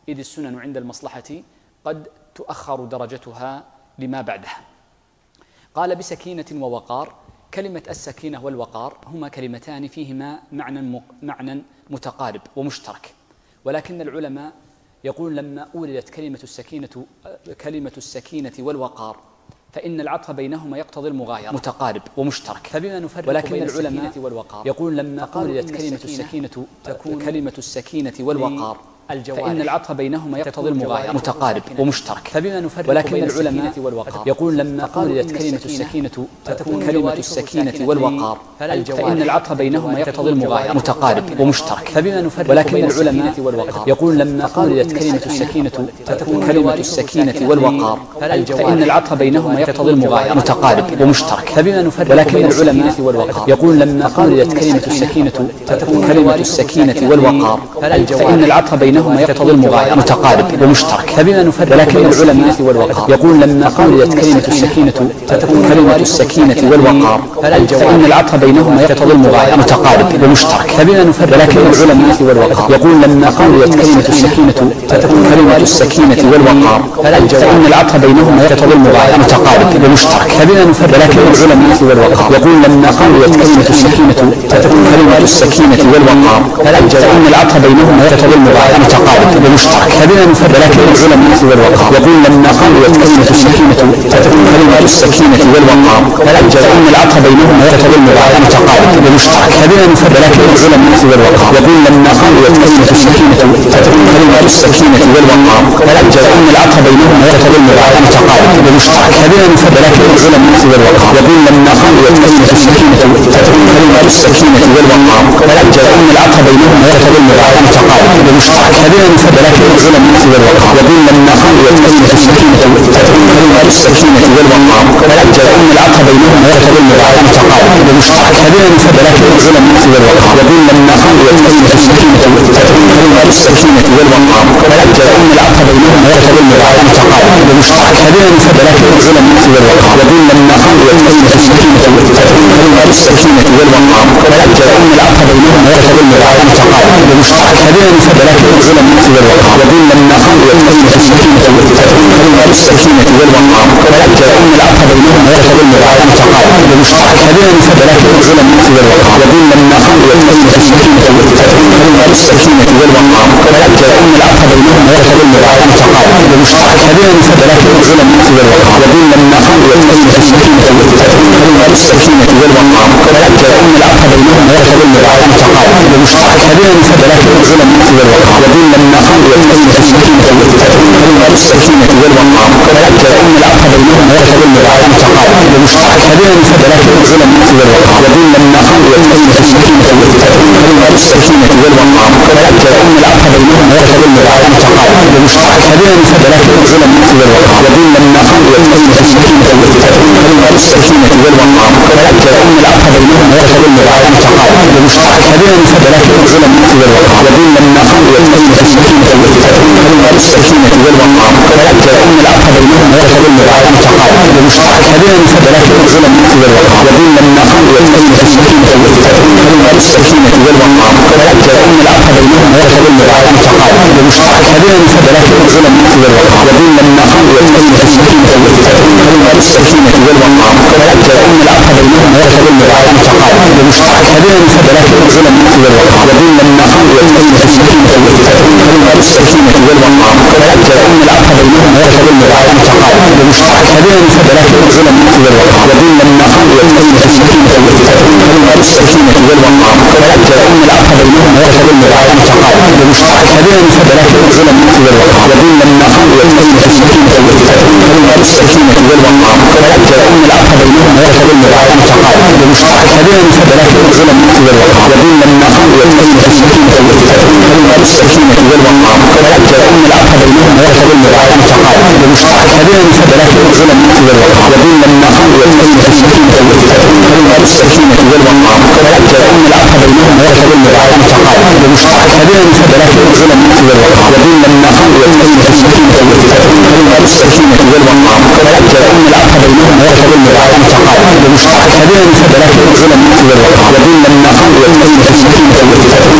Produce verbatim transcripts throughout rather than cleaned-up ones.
إذ السنن عند المصلحة قد تؤخر درجتها لما بعدها. قال بسكينة ووقار. كلمة السكينة والوقار هما كلمتان فيهما معنى معنى متقارب ومشترك، ولكن العلماء يقول لما أولدت كلمة السكينة كلمة السكينة والوقار فإن العطف بينهما يقتضي المغايرة، متقارب ومشترك، فبما نفرق ولكن بين العلماء والوقار يقول لما أولدت كلمة السكينة تكون كلمة السكينة والوقار فإن العطف بينهما يقتضي المغايرة، متقارب ومشترك، فبما نفرق ولكن بين العلماء والوقار يقول لما أولدت كلمة السكينة تكون كلمة السكينة والوقار فإن العطف بينهما يقتضي المغايرة، متقارب ومشترك، فبما نفرق ولكن العلماء والوقار يقول لما أولدت كلمة السكينة تكون كلمة السكينة والوقار فإن العطف بينهما يقتضي المغايرة، متقارب ومشترك، فبما نفرق ولكن العلماء والوقار يقول لما أولدت كلمة السكينة تكون كلمة السكينة والوقار فإن العطف بينهما هما يقتضي المغايرة، متقارب ومشترك، فبما نفرق ولكن العلماء والوقار يقول لما أولدت كلمة السكينة تكون كلمة السكينة والوقار فإن العطف بينهما يقتضي المغايرة، متقارب ومشترك، فبما نفرق ولكن العلماء والوقار يقول لما أولدت كلمة السكينة تكون كلمة السكينة والوقار فإن العطف بينهما يقتضي المغايرة، متقارب ومشترك، فبما نفرق ولكن العلماء والوقار يقول لما أولدت كلمة السكينة تكون كلمة السكينة والوقار فإن العطف بينهما يقتضي المغايرة، متقارب ومشترك، فبما نفرق ولكن العلماء والوقار يقول لما أولدت كلمة السكينة تكون كلمة السكينة والوقار فإن العطف بينهما يقتضي المغايرة، متقارب ومشترك، فبما نفرق ولكن العلماء والوقار يقول لما أولدت كلمة السكينة تكون كلمة السكينة والوقار فإن العطف بينهما يقتضي المغايرة، متقارب ومشترك، فبما نفرق ولكن العلماء والوقار يقول لما أولدت كلمة السكينة تكون كلمة السكينة والوقار فإن العطف بينهما يقتضي المغايرة، متقارب ومشترك، فبما نفرق ولكن العلماء والوقار يقول لما أولدت كلمة السكينة تكون كلمة السكينة والوقار فإن العطف بينهما يقتضي المغايرة، متقارب ومشترك، فبما نفرق ولكن العلماء والوقار يقول لما أولدت كلمة السكينة تكون كلمة السكينة والوقار فإن العطف بينهما يقتضي المغايرة، متقارب ومشترك، فبما نفرق ولكن العلماء والوقار يقول لما أولدت كلمة السكينة تكون كلمة السكينة والوقار فإن العطف بينهما يقتضي المغايرة، متقارب ومشترك، فبما نفرق ولكن العلماء والوقار يقول لما أولدت كلمة السكينة تكون كلمة السكينة والوقار فإن العطف بينهما يقتضي المغايرة، متقارب ومشترك، فبما نفرق ولكن العلماء والوقار يقول لما أولدت كلمة السكينة تكون كلمة السكينة والوقار فإن العطف بينهما يقتضي المغايرة، متقارب ومشترك، فبما نفرق ولكن العلماء والوقار يقول لما أولدت كلمة السكينة تكون كلمة السكينة والوقار فإن العطف بينهما يقتضي المغايرة، متقارب ومشترك، فبما نفرق ولكن العلماء والوقار يقول لما أولدت كلمة السكينة تكون كلمة السكينة والوقار فإن العطف بينهما يقتضي المغايرة، متقارب ومشترك، فبما نفرق ولكن العلماء والوقار يقول لما أولدت كلمة السكينة تكون كلمة السكينة والوقار فإن العطف بينهما يقتضي المغايرة، متقارب ومشترك، فبما نفرق ولكن العلماء والوقار يقول لما أولدت كلمة السكينة تكون كلمة السكينة والوقار فإن العطف بينهما يقتضي المغايرة، متقارب ومشترك، فبما نفرق ولكن العلماء والوقار يقول لما أولدت كلمة السكينة تكون كلمة السكينة والوقار فإن العطف بينهما يقتضي المغايرة، متقارب ومشترك، فبما نفرق ولكن العلماء والوقار يقول لما أولدت كلمة السكينة تكون كلمة السكينة والوقار فإن العطف بينهما يقتضي المغايرة، متقارب ومشترك، فبما نفرق ولكن العلماء والوقار يقول لما أولدت كلمة السكينة تكون كلمة السكينة والوقار فإن العطف بينهما يقتضي المغايرة، متقارب ومشترك، فبما نفرق ولكن العلماء والوقار يقول لما أولدت كلمة السكينة تكون كلمة السكينة والوقار فإن العطف بينهما يقتضي المغايرة، متقارب ومشترك، فبما نفرق ولكن العلماء والوقار يقول لما أولدت كلمة السكينة تكون كلمة السكينة والوقار فإن العطف بينهما يقتضي المغايرة، متقارب ومشترك، فبما نفرق ولكن العلماء والوقار يقول لما أولدت كلمة السكينة تكون كلمة السكينة والوقار فإن العطف بينهما يقتضي المغايرة، متقارب ومشترك، فبما نفرق ولكن العلماء والوقار يقول لما أولدت كلمة السكينة تكون كلمة السكينة والوقار فإن العطف بينهما يقتضي المغايرة، متقارب ومشترك، فبما نفرق ولكن العلماء والوقار يقول لما أولدت كلمة السكينة تكون كلمة السكينة والوقار فإن العطف بينهما يقتضي المغايرة، متقارب ومشترك، فبما نفرق ولكن العلماء والوقار يقول لما أولدت كلمة السكينة تكون كلمة السكينة والوقار فإن العطف بينهما يقتضي المغايرة، متقارب ومشترك، فبما نفرق ولكن العلماء والوقار يقول لما أولدت كلمة السكينة تكون كلمة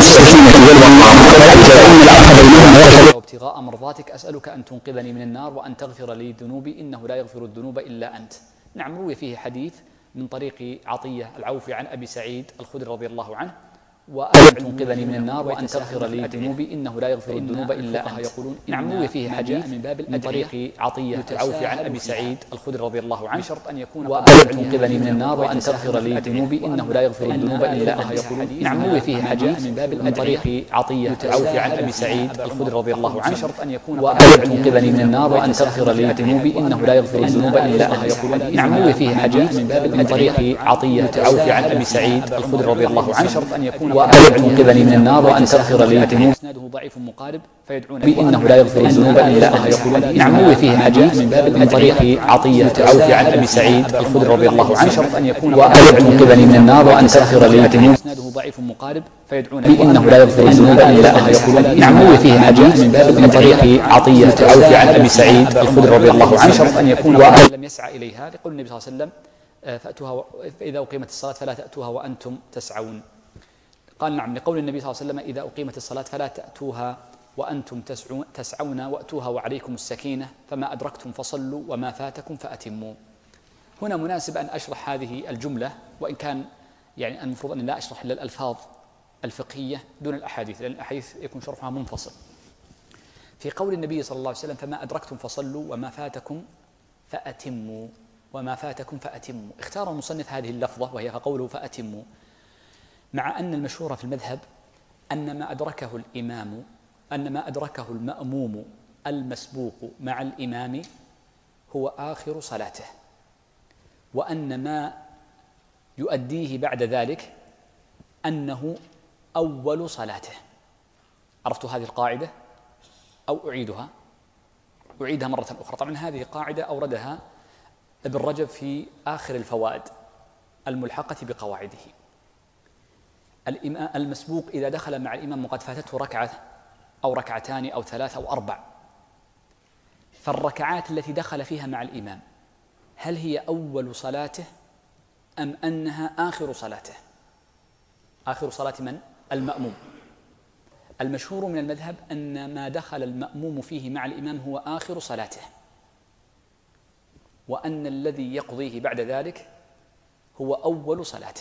السكينة والوقار فإن العفو بينهما وابتغاء مرضاتك أسألك أن تنقذني من النار وأن تغفر لي ذنوبي إنه لا يغفر الذنوب إلا أنت. نعم، روي فيه حديث من طريق عطية العوفي عن أبي سعيد الخدري رضي الله عنه، وأن تنقذني من النار وأن تغفر لي ذنوبي إنه لا يغفر الذنوب إلا أنت. يقولون نعم، روي فيه حديث من باب من طريق عطية العوفي عن أبي سعيد الخدري رضي الله عنه بشرط أن يكون وأن تنقذني من النار وأن تغفر لي ذنوبي إنه لا يغفر الذنوب إلا أنت. يقولون نعم، روي فيه حديث من باب من طريق عطية العوفي عن أبي سعيد الخدري رضي الله عنه بشرط أن يكون وأن تنقذني من النار وأن تغفر لي ذنوبي إنه لا يغفر الذنوب إلا أنت. يقولون نعم، روي فيه حديث من باب من طريق عطية العوفي عن أبي سعيد الخدري رضي الله عنه بشرط أن يكون وأن تنقذني من النار وأن تغفر لي ذنوبي إسناده ضعيف مقارب فيدعون بأنه لا يغفر الذنوب إلا أنت. يقولون نعم، روي فيه حديث من باب من طريق عطية العوفي عن أبي سعيد الخدري رضي الله عنه شرط أن يكون وأن تنقذني من النار وأن تغفر لي ذنوبي إسناده ضعيف مقارب فيدعون بأنه لا يغفر الذنوب إلا أنت. يقولون نعم، روي فيه حديث من باب من طريق عطية العوفي عن أبي سعيد الخدري رضي الله عنه شرط أن يكون وأن لم يسعى إليها لقول النبي صلى الله عليه وسلم فأتوها فإذا أقيمت الصلاة فلا تأتوها وأنتم تسعون. قال نعم، لقول النبي صلى الله عليه وسلم إذا أقيمت الصلاة فلا تأتوها وأنتم تسعون وأتوها وعليكم السكينة فما أدركتم فصلوا وما فاتكم فأتموا. هنا مناسب أن أشرح هذه الجملة، وإن كان يعني المفروض أن لا أشرح إلا الألفاظ الفقهية دون الأحاديث، لأن الأحاديث يكون شرحها منفصل. في قول النبي صلى الله عليه وسلم فما أدركتم فصلوا وما فاتكم فأتموا وما فاتكم فأتموا، اختار المصنف هذه اللفظة وهي قوله فأتموا، مع أن المشهور في المذهب أن ما أدركه الإمام أن ما أدركه المأموم المسبوق مع الإمام هو آخر صلاته، وأن ما يؤديه بعد ذلك أنه أول صلاته. عرفتوا هذه القاعدة أو أعيدها؟ أعيدها مرة أخرى. طبعا هذه قاعدة أوردها ابن رجب في آخر الفوائد الملحقة بقواعده. المسبوق إذا دخل مع الإمام وقد فاتته ركعة أو ركعتان أو ثلاث أو أربع، فالركعات التي دخل فيها مع الإمام هل هي أول صلاته أم أنها آخر صلاته؟ آخر صلاة من؟ المأموم. المشهور من المذهب أن ما دخل المأموم فيه مع الإمام هو آخر صلاته، وأن الذي يقضيه بعد ذلك هو أول صلاته.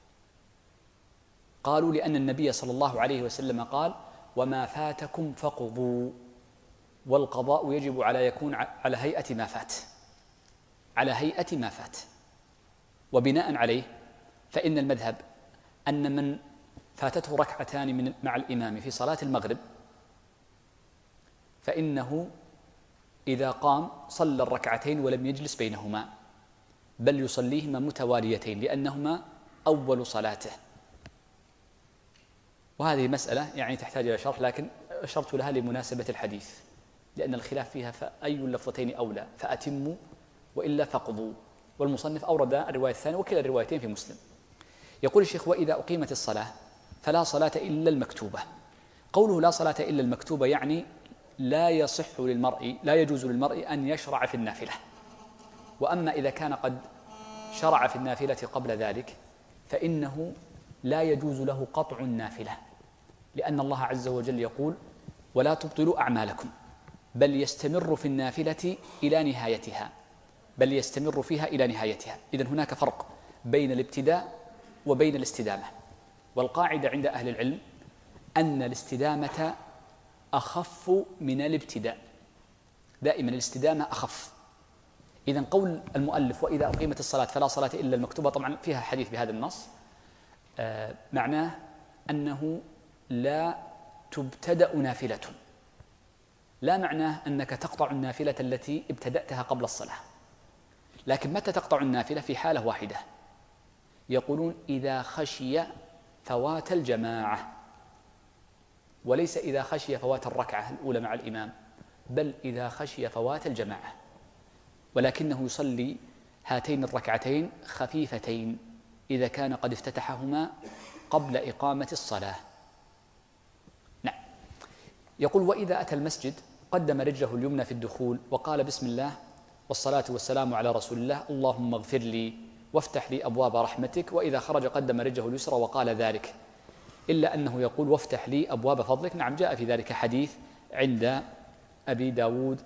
قالوا لأن النبي صلى الله عليه وسلم قال وما فاتكم فقضوا، والقضاء يجب على يكون على هيئة ما فات على هيئة ما فات وبناء عليه فإن المذهب أن من فاتته ركعتان من مع الإمام في صلاة المغرب فإنه إذا قام صلى الركعتين ولم يجلس بينهما، بل يصليهما متواليتين لأنهما أول صلاته. وهذه مسألة يعني تحتاج إلى شرح، لكن أشرت لها لمناسبة الحديث، لأن الخلاف فيها فأي اللفظتين أولى، فأتموا وإلا فقضوا. والمصنف أورد الرواية الثانية وكلا الروايتين في مسلم. يقول الشيخ وإذا أقيمت الصلاة فلا صلاة إلا المكتوبة. قوله لا صلاة إلا المكتوبة يعني لا يصح للمرء لا يجوز للمرء أن يشرع في النافلة. وأما إذا كان قد شرع في النافلة قبل ذلك فإنه لا يجوز له قطع النافلة، لأن الله عز وجل يقول ولا تبطلوا أعمالكم بل يستمر في النافلة إلى نهايتها بل يستمر فيها إلى نهايتها. إذن هناك فرق بين الابتداء وبين الاستدامة، والقاعدة عند أهل العلم أن الاستدامة أخف من الابتداء، دائما الاستدامة أخف. إذن قول المؤلف وإذا أقيمت الصلاة فلا صلاة إلا المكتوبة، طبعا فيها حديث بهذا النص، آه معناه أنه لا تبتدأ نافلة، لا معناه أنك تقطع النافلة التي ابتدأتها قبل الصلاة، لكن متى تقطع النافلة؟ في حالة واحدة، يقولون إذا خشي فوات الجماعة، وليس إذا خشي فوات الركعة الأولى مع الإمام، بل إذا خشي فوات الجماعة، ولكنه يصلي هاتين الركعتين خفيفتين إذا كان قد افتتحهما قبل إقامة الصلاة. نعم. يقول وإذا أتى المسجد قدم رجله اليمنى في الدخول وقال بسم الله والصلاة والسلام على رسول الله اللهم اغفر لي وافتح لي أبواب رحمتك، وإذا خرج قدم رجله اليسرى وقال ذلك. إلا أنه يقول وافتح لي أبواب فضلك. نعم، جاء في ذلك حديث عند أبي داود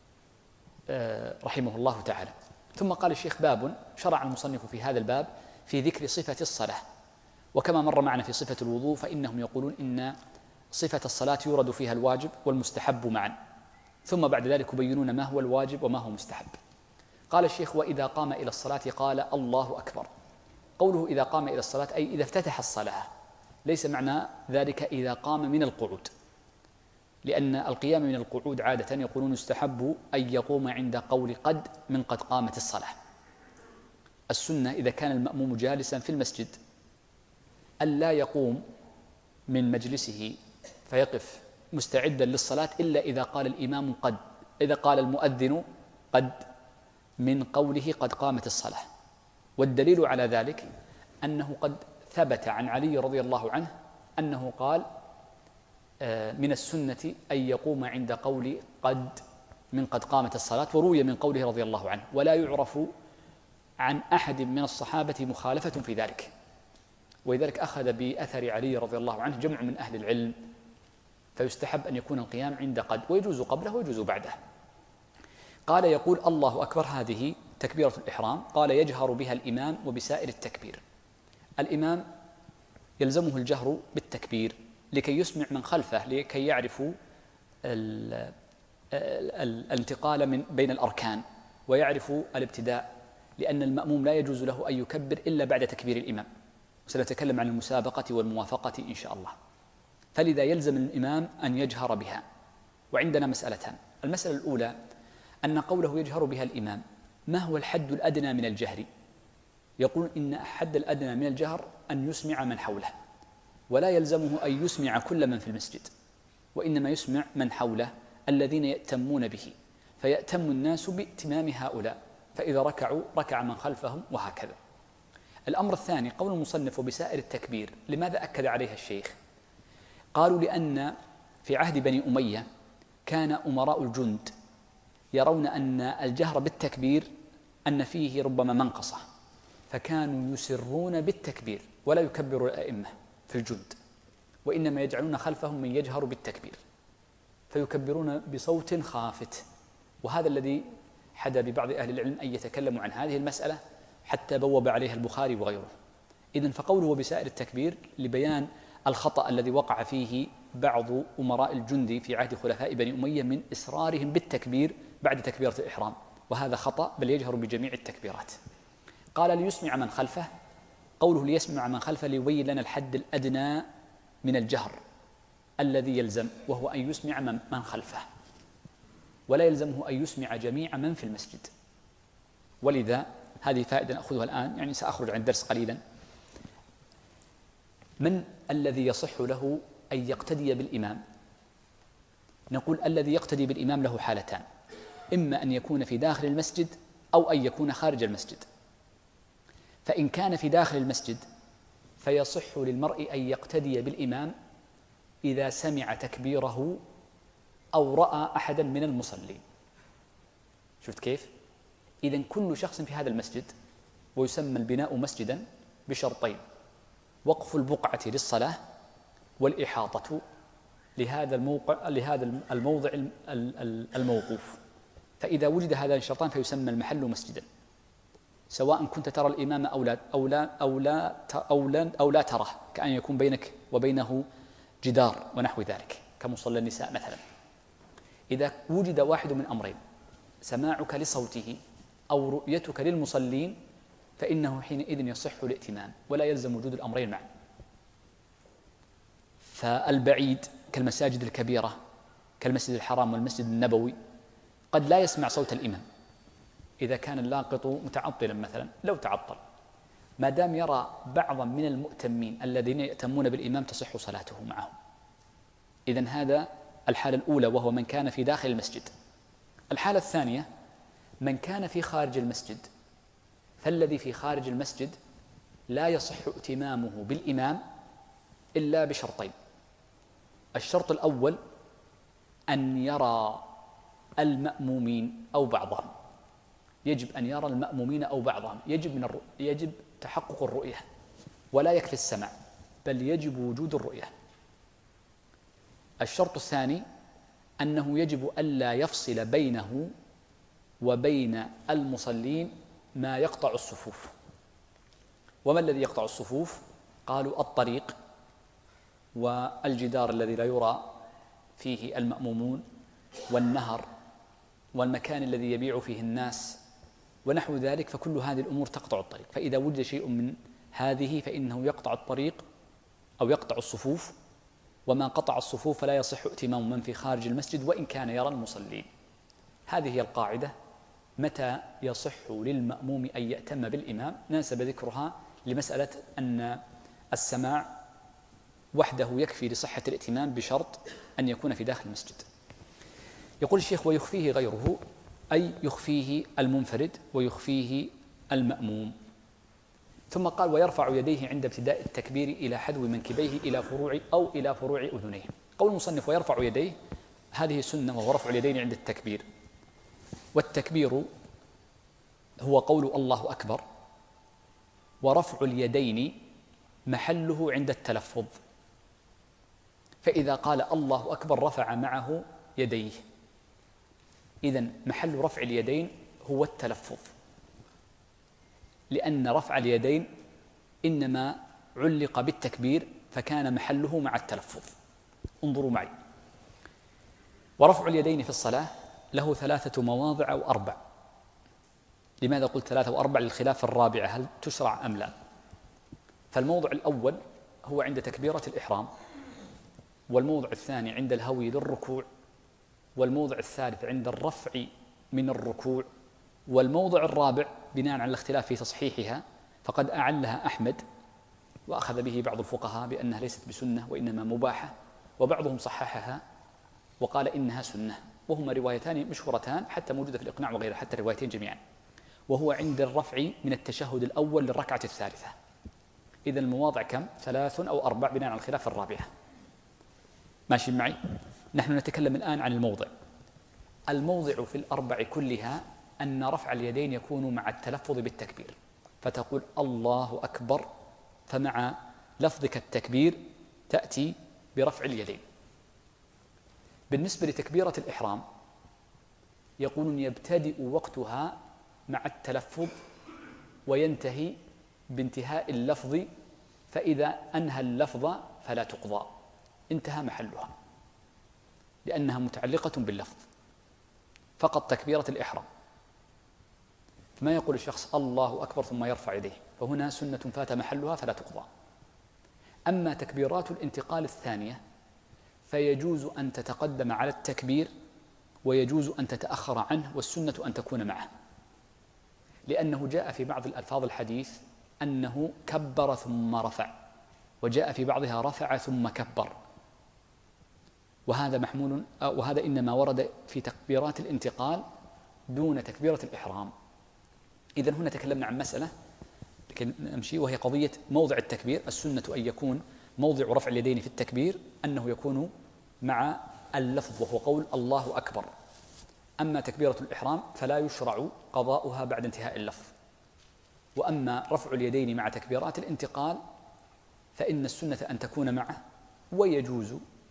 رحمه الله تعالى. ثم قال الشيخ: باب شرع المصنف في هذا الباب في ذكر صفة الصلاة. وكما مر معنا في صفة الوضوء فإنهم يقولون إن صفة الصلاة يورد فيها الواجب والمستحب معا، ثم بعد ذلك يبينون ما هو الواجب وما هو مستحب. قال الشيخ: وإذا قام إلى الصلاة قال الله أكبر. قوله إذا قام إلى الصلاة أي إذا افتتح الصلاة، ليس معنى ذلك إذا قام من القعود، لأن القيام من القعود عادة يقولون يستحب أن يقوم عند قول قد من قد قامت الصلاة. السنة إذا كان المأموم جالسا في المسجد ألا يقوم من مجلسه فيقف مستعدا للصلاة إلا إذا قال الإمام قد، إذا قال المؤذن قد من قوله قد قامت الصلاة. والدليل على ذلك أنه قد ثبت عن علي رضي الله عنه أنه قال من السنة أن يقوم عند قول قد من قد قامت الصلاة، وروي من قوله رضي الله عنه، ولا يعرف عن أحد من الصحابة مخالفة في ذلك. ولذلك أخذ بأثر علي رضي الله عنه جمع من أهل العلم، فيستحب أن يكون القيام عند قد، ويجوز قبله ويجوز بعده. قال: يقول الله أكبر، هذه تكبيرة الإحرام. قال: يجهر بها الإمام وبسائر التكبير. الإمام يلزمه الجهر بالتكبير لكي يسمع من خلفه، لكي يعرفوا الانتقال من بين الأركان ويعرفوا الابتداء، لأن المأموم لا يجوز له أن يكبر إلا بعد تكبير الإمام. سنتكلم عن المسابقة والموافقة إن شاء الله. فلذا يلزم الإمام أن يجهر بها. وعندنا مسألتان: المسألة الأولى أن قوله يجهر بها الإمام، ما هو الحد الأدنى من الجهر؟ يقول إن الحد الأدنى من الجهر أن يسمع من حوله، ولا يلزمه أن يسمع كل من في المسجد، وإنما يسمع من حوله الذين يأتمون به، فيأتم الناس بائتمام هؤلاء، فإذا ركعوا ركع من خلفهم، وهكذا. الأمر الثاني قول المصنف بسائر التكبير، لماذا أكد عليها الشيخ؟ قالوا لأن في عهد بني أمية كان أمراء الجند يرون أن الجهر بالتكبير أن فيه ربما منقصة، فكانوا يسرون بالتكبير ولا يكبر الأئمة في الجند، وإنما يجعلون خلفهم من يجهر بالتكبير فيكبرون بصوت خافت. وهذا الذي حدا ببعض أهل العلم أن يتكلموا عن هذه المسألة حتى بوب عليها البخاري وغيره. إذن فقوله بسائر التكبير لبيان الخطأ الذي وقع فيه بعض أمراء الجند في عهد خلفاء بني أمية من إصرارهم بالتكبير بعد تكبيرة الإحرام، وهذا خطأ، بل يجهر بجميع التكبيرات. قال: ليسمع من خلفه. قوله ليسمع من خلفه ليبين لنا الحد الأدنى من الجهر الذي يلزم، وهو أن يسمع من خلفه، ولا يلزمه أن يسمع جميع من في المسجد. ولذا هذه فائدة نأخذها الآن، يعني سأخرج عن الدرس قليلا. من الذي يصح له أن يقتدي بالإمام؟ نقول الذي يقتدي بالإمام له حالتان: إما أن يكون في داخل المسجد أو أن يكون خارج المسجد. فإن كان في داخل المسجد فيصح للمرء أن يقتدي بالإمام إذا سمع تكبيره أو رأى أحدا من المصلين. شفت كيف؟ إذن كل شخص في هذا المسجد، ويسمى البناء مسجدا بشرطين: وقف البقعة للصلاة، والإحاطة لهذا الموقع لهذا الموضع الموقوف. فإذا وجد هذان الشرطان فيسمى المحل مسجدا، سواء كنت ترى الإمام أو لا أو لا أو لا أو لا, أو لا تراه، كأن يكون بينك وبينه جدار ونحو ذلك كمصلى النساء مثلا. إذا وجد واحد من أمرين: سماعك لصوته أو رؤيتك للمصلين، فإنه حينئذ يصح الائتمام، ولا يلزم وجود الأمرين معا. فالبعيد كالمساجد الكبيرة كالمسجد الحرام والمسجد النبوي قد لا يسمع صوت الإمام إذا كان اللاقط متعطلا مثلا، لو تعطل، ما دام يرى بعضا من المؤتمين الذين يأتمون بالإمام تصح صلاته معهم. إذن هذا الحالة الأولى، وهو من كان في داخل المسجد. الحالة الثانية من كان في خارج المسجد، فالذي في خارج المسجد لا يصح ائتمامه بالإمام إلا بشرطين: الشرط الأول أن يرى المأمومين أو بعضهم، يجب أن يرى المأمومين أو بعضهم، يجب من الرؤ... يجب تحقق الرؤية، ولا يكفي السمع. بل يجب وجود الرؤية. الشرط الثاني أنه يجب ألا يفصل بينه وبين المصلين ما يقطع الصفوف. وما الذي يقطع الصفوف؟ قالوا الطريق والجدار الذي لا يرى فيه المأمومون والنهر والمكان الذي يبيع فيه الناس ونحو ذلك، فكل هذه الأمور تقطع الطريق. فإذا وجد شيء من هذه فإنه يقطع الطريق أو يقطع الصفوف، وما قطع الصفوف فلا يصح ائتمام من في خارج المسجد وإن كان يرى المصلين. هذه هي القاعدة. متى يصح للمأموم أن يأتم بالإمام؟ ناسب ذكرها لمسألة أن السماع وحده يكفي لصحة الائتمام بشرط أن يكون في داخل المسجد. يقول الشيخ: ويخفيه غيره، أي يخفيه المنفرد ويخفيه المأموم. ثم قال: ويرفع يديه عند ابتداء التكبير إلى حذو منكبيه إلى فروع أو إلى فروع أذنيه. قول المصنف: ويرفع يديه، هذه سنة، وهو رفع اليدين عند التكبير. والتكبير هو قول الله أكبر، ورفع اليدين محله عند التلفظ، فإذا قال الله أكبر رفع معه يديه. إذن محل رفع اليدين هو التلفظ، لأن رفع اليدين إنما علق بالتكبير فكان محله مع التلفظ. انظروا معي: ورفع اليدين في الصلاة له ثلاثة مواضع أو أربع. لماذا قلت ثلاثة وأربع؟ للخلاف الرابعة هل تشرع أم لا. فالموضع الأول هو عند تكبيرة الإحرام، والموضع الثاني عند الهوي للركوع، والموضع الثالث عند الرفع من الركوع، والموضع الرابع بناء على الاختلاف في تصحيحها فقد أعلها أحمد وأخذ به بعض الفقهاء بأنها ليست بسنة وإنما مباحة، وبعضهم صححها وقال إنها سنة، وهما روايتان مشهورتان حتى موجودة في الإقناع وغيره، حتى روايتين جميعا، وهو عند الرفع من التشهد الأول للركعة الثالثة. إذن المواضع كم؟ ثلاث أو أربع بناء على الخلاف الرابعة. ماشي معي؟ نحن نتكلم الآن عن الموضع. الموضع في الأربع كلها أن رفع اليدين يكون مع التلفظ بالتكبير، فتقول الله أكبر، فمع لفظك التكبير تأتي برفع اليدين. بالنسبة لتكبيرة الإحرام يقولون يبتدئ وقتها مع التلفظ وينتهي بانتهاء اللفظ، فإذا أنهى اللفظ فلا تقضى، انتهى محلها، لأنها متعلقة باللفظ. فقط تكبيرة الإحرام، ما يقول الشخص الله أكبر ثم يرفع يديه، فهنا سنة فات محلها فلا تقضى. أما تكبيرات الانتقال الثانية فيجوز أن تتقدم على التكبير ويجوز أن تتأخر عنه، والسنة أن تكون معه، لأنه جاء في بعض الألفاظ الحديث أنه كبر ثم رفع، وجاء في بعضها رفع ثم كبر، وهذا محمول وهذا إنما ورد في تكبيرات الانتقال دون تكبيرة الإحرام. إذن هنا تكلمنا عن مسألة لكن نمشي، وهي قضية موضع التكبير. السنة أن يكون موضع رفع اليدين في التكبير أنه يكون مع اللفظ وهو قول الله أكبر. أما تكبيرة الإحرام فلا يشرع قضاؤها بعد انتهاء اللفظ. وأما رفع اليدين مع تكبيرات الانتقال فإن السنة أن تكون معه، ويجوز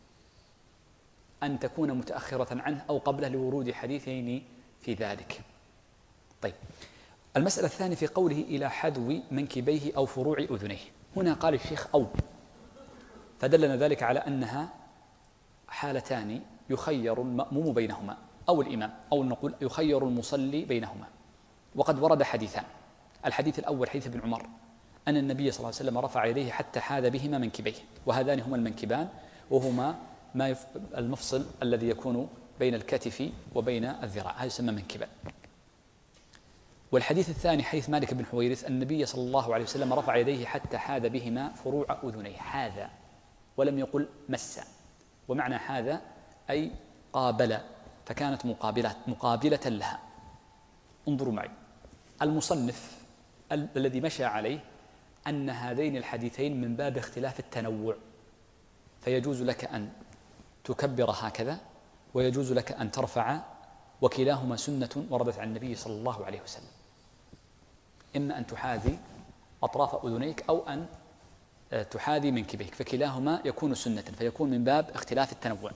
أن تكون متأخرة عنه أو قبله لورود حديثين في ذلك. طيب، المسألة الثانية في قوله إلى حذو منكبيه أو فروع أذنيه. هنا قال الشيخ أو، فدلنا ذلك على أنها حالتان يخير المأموم بينهما أو الإمام، أو نقول يخير المصلي بينهما. وقد ورد حديثان: الحديث الأول حديث ابن عمر أن النبي صلى الله عليه وسلم رفع يديه حتى حاذ بهما منكبيه، وهذان هما المنكبان وهما ما يف... المفصل الذي يكون بين الكتف وبين الذراع، هذا يسمى منكبا. والحديث الثاني حديث مالك بن حويرث النبي صلى الله عليه وسلم رفع يديه حتى حاذ بهما فروع أذنيه، حاذ ولم يقل مس، ومعنى حاذ أي قابل، فكانت مقابلة مقابلة لها. انظروا معي، المصنف ال- الذي مشى عليه أن هذين الحديثين من باب اختلاف التنوع، فيجوز لك أن تكبر هكذا ويجوز لك أن ترفع، وكلاهما سنة وردت عن النبي صلى الله عليه وسلم، إما أن تحاذي أطراف أذنيك أو أن تحاذي منكبيك، فكلاهما يكون سنة، فيكون من باب اختلاف التنوع.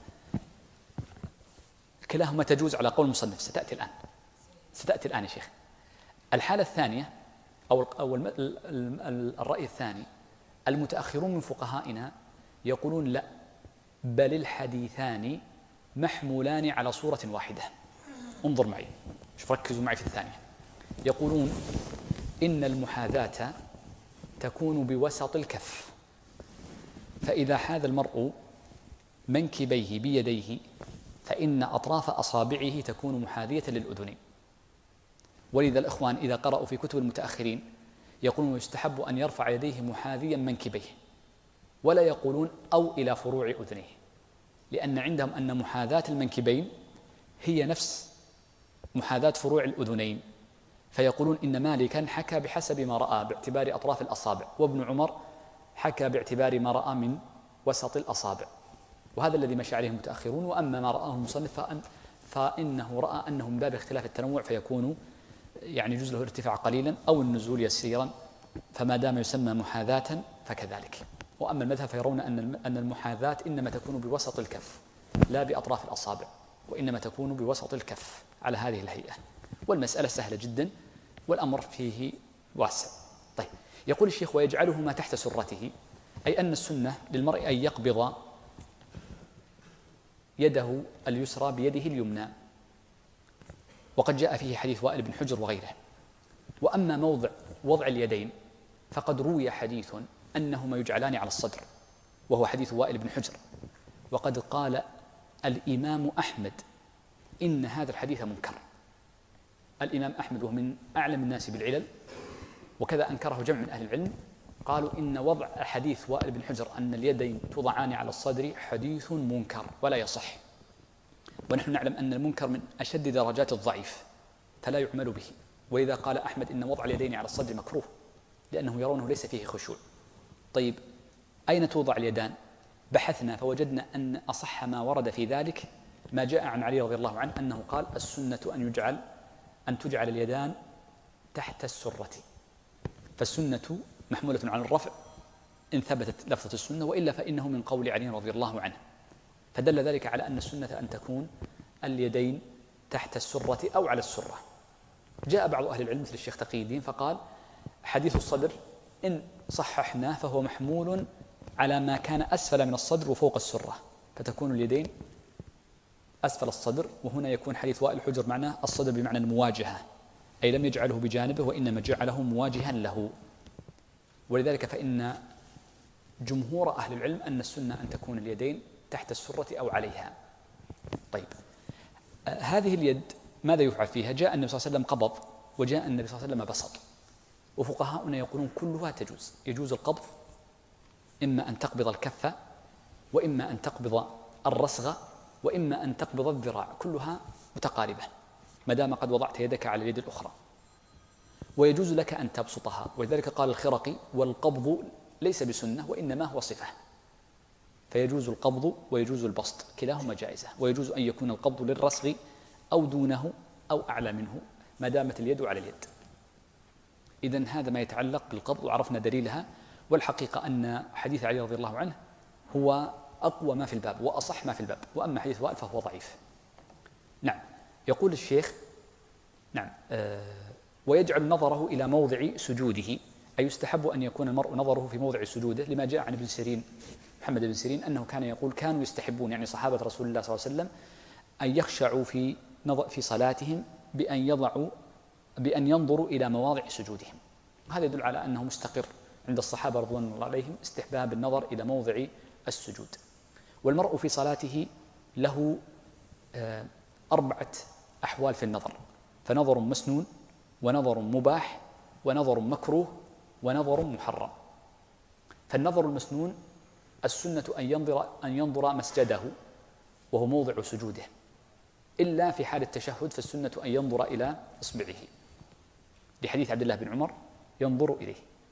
كلاهما تجوز على قول المصنف، ستأتي الآن ستأتي الآن يا شيخ. الحالة الثانية أو أو الرأي الثاني، المتأخرون من فقهائنا يقولون لا، بل الحديثان محمولان على صورة واحدة. انظر معي، شوف ركزوا معي في الثانية. يقولون إن المحاذاة تكون بوسط الكف، فإذا حاذ المرء منكبيه بيديه فإن أطراف أصابعه تكون محاذية للأذنين. ولذا الإخوان إذا قرأوا في كتب المتأخرين يقولون يستحب أن يرفع يديه محاذيا منكبيه، ولا يقولون أو إلى فروع أذنيه، لأن عندهم أن محاذاة المنكبين هي نفس محاذاة فروع الأذنين، فيقولون إن مالكا حكى بحسب ما رأى باعتبار أطراف الأصابع، وابن عمر حكى باعتبار ما رأى من وسط الأصابع، وهذا الذي مشى عليه المتأخرون. وأما ما رآه المصنف فأن فإنه رأى أنه من باب اختلاف التنوع، فيكون يعني يجوز له الارتفاع قليلا أو النزول يسيرا، فما دام يسمى محاذاة فكذلك. وأما المذهب فيرون أن أن المحاذاة إنما تكون بوسط الكف لا بأطراف الأصابع، وإنما تكون بوسط الكف على هذه الهيئة. والمسألة سهلة جدا والأمر فيه واسع. طيب، يقول الشيخ ويجعله ما تحت سرته، أي أن السنة للمرء أن يقبض يده اليسرى بيده اليمنى، وقد جاء فيه حديث وائل بن حجر وغيره. وأما موضع وضع اليدين فقد روي حديث أنهما يجعلان على الصدر، وهو حديث وائل بن حجر، وقد قال الإمام أحمد إن هذا الحديث منكر. الإمام أحمد وهو من أعلم الناس بالعلل، وكذا أنكره جمع من أهل العلم، قالوا إن وضع حديث وائل بن حجر أن اليدين توضعان على الصدر حديث منكر ولا يصح. ونحن نعلم أن المنكر من أشد درجات الضعيف فلا يعمل به. وإذا قال أحمد إن وضع اليدين على الصدر مكروه لأنه يرونه ليس فيه خشوع. طيب، أين توضع اليدان؟ بحثنا فوجدنا أن أصح ما ورد في ذلك ما جاء عن علي رضي الله عنه أنه قال السنة أن يجعل أن تجعل اليدان تحت السرة، فالسنة محمولة على الرفع إن ثبتت لفظة السنة، وإلا فإنه من قول علي رضي الله عنه، فدل ذلك على أن السنة أن تكون اليدين تحت السرة أو على السرة. جاء بعض أهل العلم مثل الشيخ تقي الدين فقال حديث الصدر إن صححناه فهو محمول على ما كان أسفل من الصدر وفوق السرة، فتكون اليدين أسفل الصدر، وهنا يكون حديث وائل الحجر معناه الصدر بمعنى المواجهة، أي لم يجعله بجانبه وإنما جعله مواجها له. ولذلك فإن جمهور أهل العلم أن السنة أن تكون اليدين تحت السرة أو عليها. طيب، آه هذه اليد ماذا يفعل فيها؟ جاء النبي صلى الله عليه وسلم قبض، وجاء النبي صلى الله عليه وسلم بسط، وفقهاؤنا يقولون كلها تجوز. يجوز القبض، إما أن تقبض الكف، وإما أن تقبض الرسغ، وإما أن تقبض الذراع، كلها متقاربة ما دام قد وضعت يدك على اليد الأخرى. ويجوز لك أن تبسطها، ولذلك قال الخرقي والقبض ليس بسنة وإنما هو صفة، فيجوز القبض ويجوز البسط، كلاهما جائزة. ويجوز أن يكون القبض للرسغ أو دونه أو أعلى منه ما دامت اليد على اليد. إذن هذا ما يتعلق بالقبض، وعرفنا دليلها. والحقيقة أن حديث علي رضي الله عنه هو أقوى ما في الباب وأصح ما في الباب، وأما حديث وائل فهو ضعيف. نعم، يقول الشيخ نعم آه ويجعل نظره إلى موضع سجوده، أي يستحب أن يكون المرء نظره في موضع سجوده، لما جاء عن ابن سيرين محمد بن سيرين أنه كان يقول كانوا يستحبون، يعني صحابة رسول الله صلى الله عليه وسلم، أن يخشعوا في نظر في صلاتهم بأن يضعوا بأن ينظروا إلى مواضع سجودهم. هذا يدل على أنه مستقر عند الصحابة رضوان الله عليهم استحباب النظر إلى موضع السجود. والمرء في صلاته له أربعة أحوال في النظر، فنظر مسنون، ونظر مباح، ونظر مكروه، ونظر محرم. فالنظر المسنون السنة أن ينظر أن ينظر مسجده وهو موضع سجوده، إلا في حال التشهد فالسنة أن ينظر إلى إصبعه، لحديث عبد الله بن عمر ينظر إليه.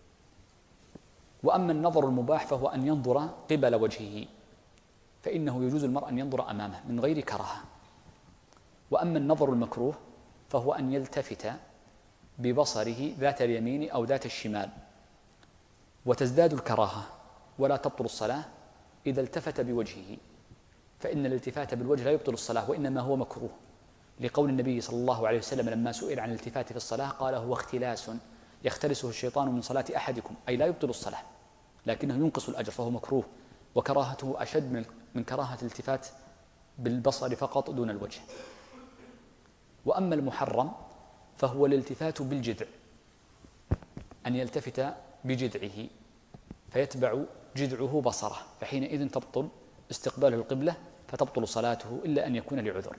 وأما النظر المباح فهو أن ينظر قبل وجهه، فإنه يجوز المرء أن ينظر أمامه من غير كراهة. وأما النظر المكروه فهو أن يلتفت ببصره ذات اليمين أو ذات الشمال، وتزداد الكراهة ولا تبطل الصلاة إذا التفت بوجهه، فإن الالتفات بالوجه لا يبطل الصلاة وإنما هو مكروه، لقول النبي صلى الله عليه وسلم لما سئل عن الالتفات في الصلاة قال هو اختلاس يختلسه الشيطان من صلاة أحدكم، أي لا يبطل الصلاة لكنه ينقص الأجر، فهو مكروه، وكراهته أشد من كراهة الالتفات بالبصر فقط دون الوجه. وأما المحرم فهو الالتفات بالجذع، أن يلتفت بجذعه فيتبع جذعه بصره، فحينئذ تبطل استقباله القبلة فتبطل صلاته إلا أن يكون لعذر.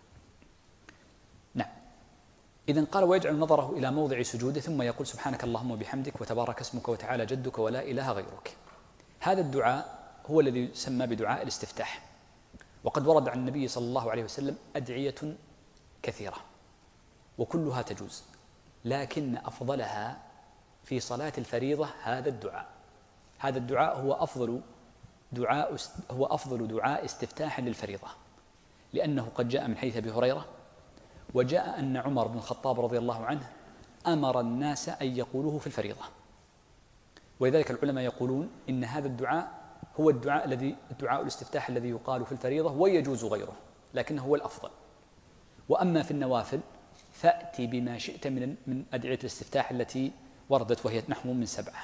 نعم. إذن قال ويجعل نظره إلى موضع سجوده ثم يقول سبحانك اللهم وبحمدك وتبارك اسمك وتعالى جدك ولا إله غيرك. هذا الدعاء هو الذي يسمى بدعاء الاستفتاح، وقد ورد عن النبي صلى الله عليه وسلم أدعية كثيرة وكلها تجوز، لكن أفضلها في صلاة الفريضة هذا الدعاء. هذا الدعاء هو أفضل دعاء هو أفضل دعاء استفتاح للفريضة، لأنه قد جاء من حديث أبي هريرة، وجاء أن عمر بن الخطاب رضي الله عنه أمر الناس أن يقولوه في الفريضة، ولذلك العلماء يقولون إن هذا الدعاء هو الدعاء الذي الدعاء الاستفتاح الذي يقال في الفريضة ويجوز غيره، لكنه هو الأفضل. وأما في النوافل فأتي بما شئت من من أدعية الاستفتاح التي وردت وهي نحو من سبعة.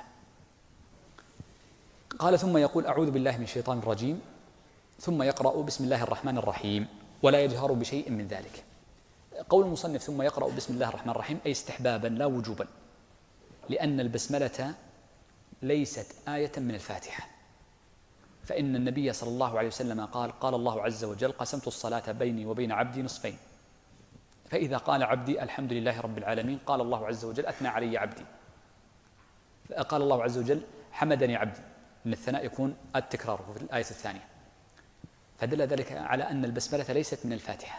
قال ثم يقول أعوذ بالله من الشيطان الرجيم، ثم يقرأ بسم الله الرحمن الرحيم ولا يجهر بشيء من ذلك. قول المصنف ثم يقرأ بسم الله الرحمن الرحيم أي استحبابا لا وجوبا، لأن البسملة ليست آية من الفاتحة، فإن النبي صلى الله عليه وسلم قال قال الله عز وجل قسمت الصلاة بيني وبين عبدي نصفين، فإذا قال عبدي الحمد لله رب العالمين قال الله عز وجل أثنى علي عبدي، قال الله عز وجل حمدني عبدي، إن الثناء يكون التكرار في الآية الثانية، فدل ذلك على أن البسملة ليست من الفاتحة.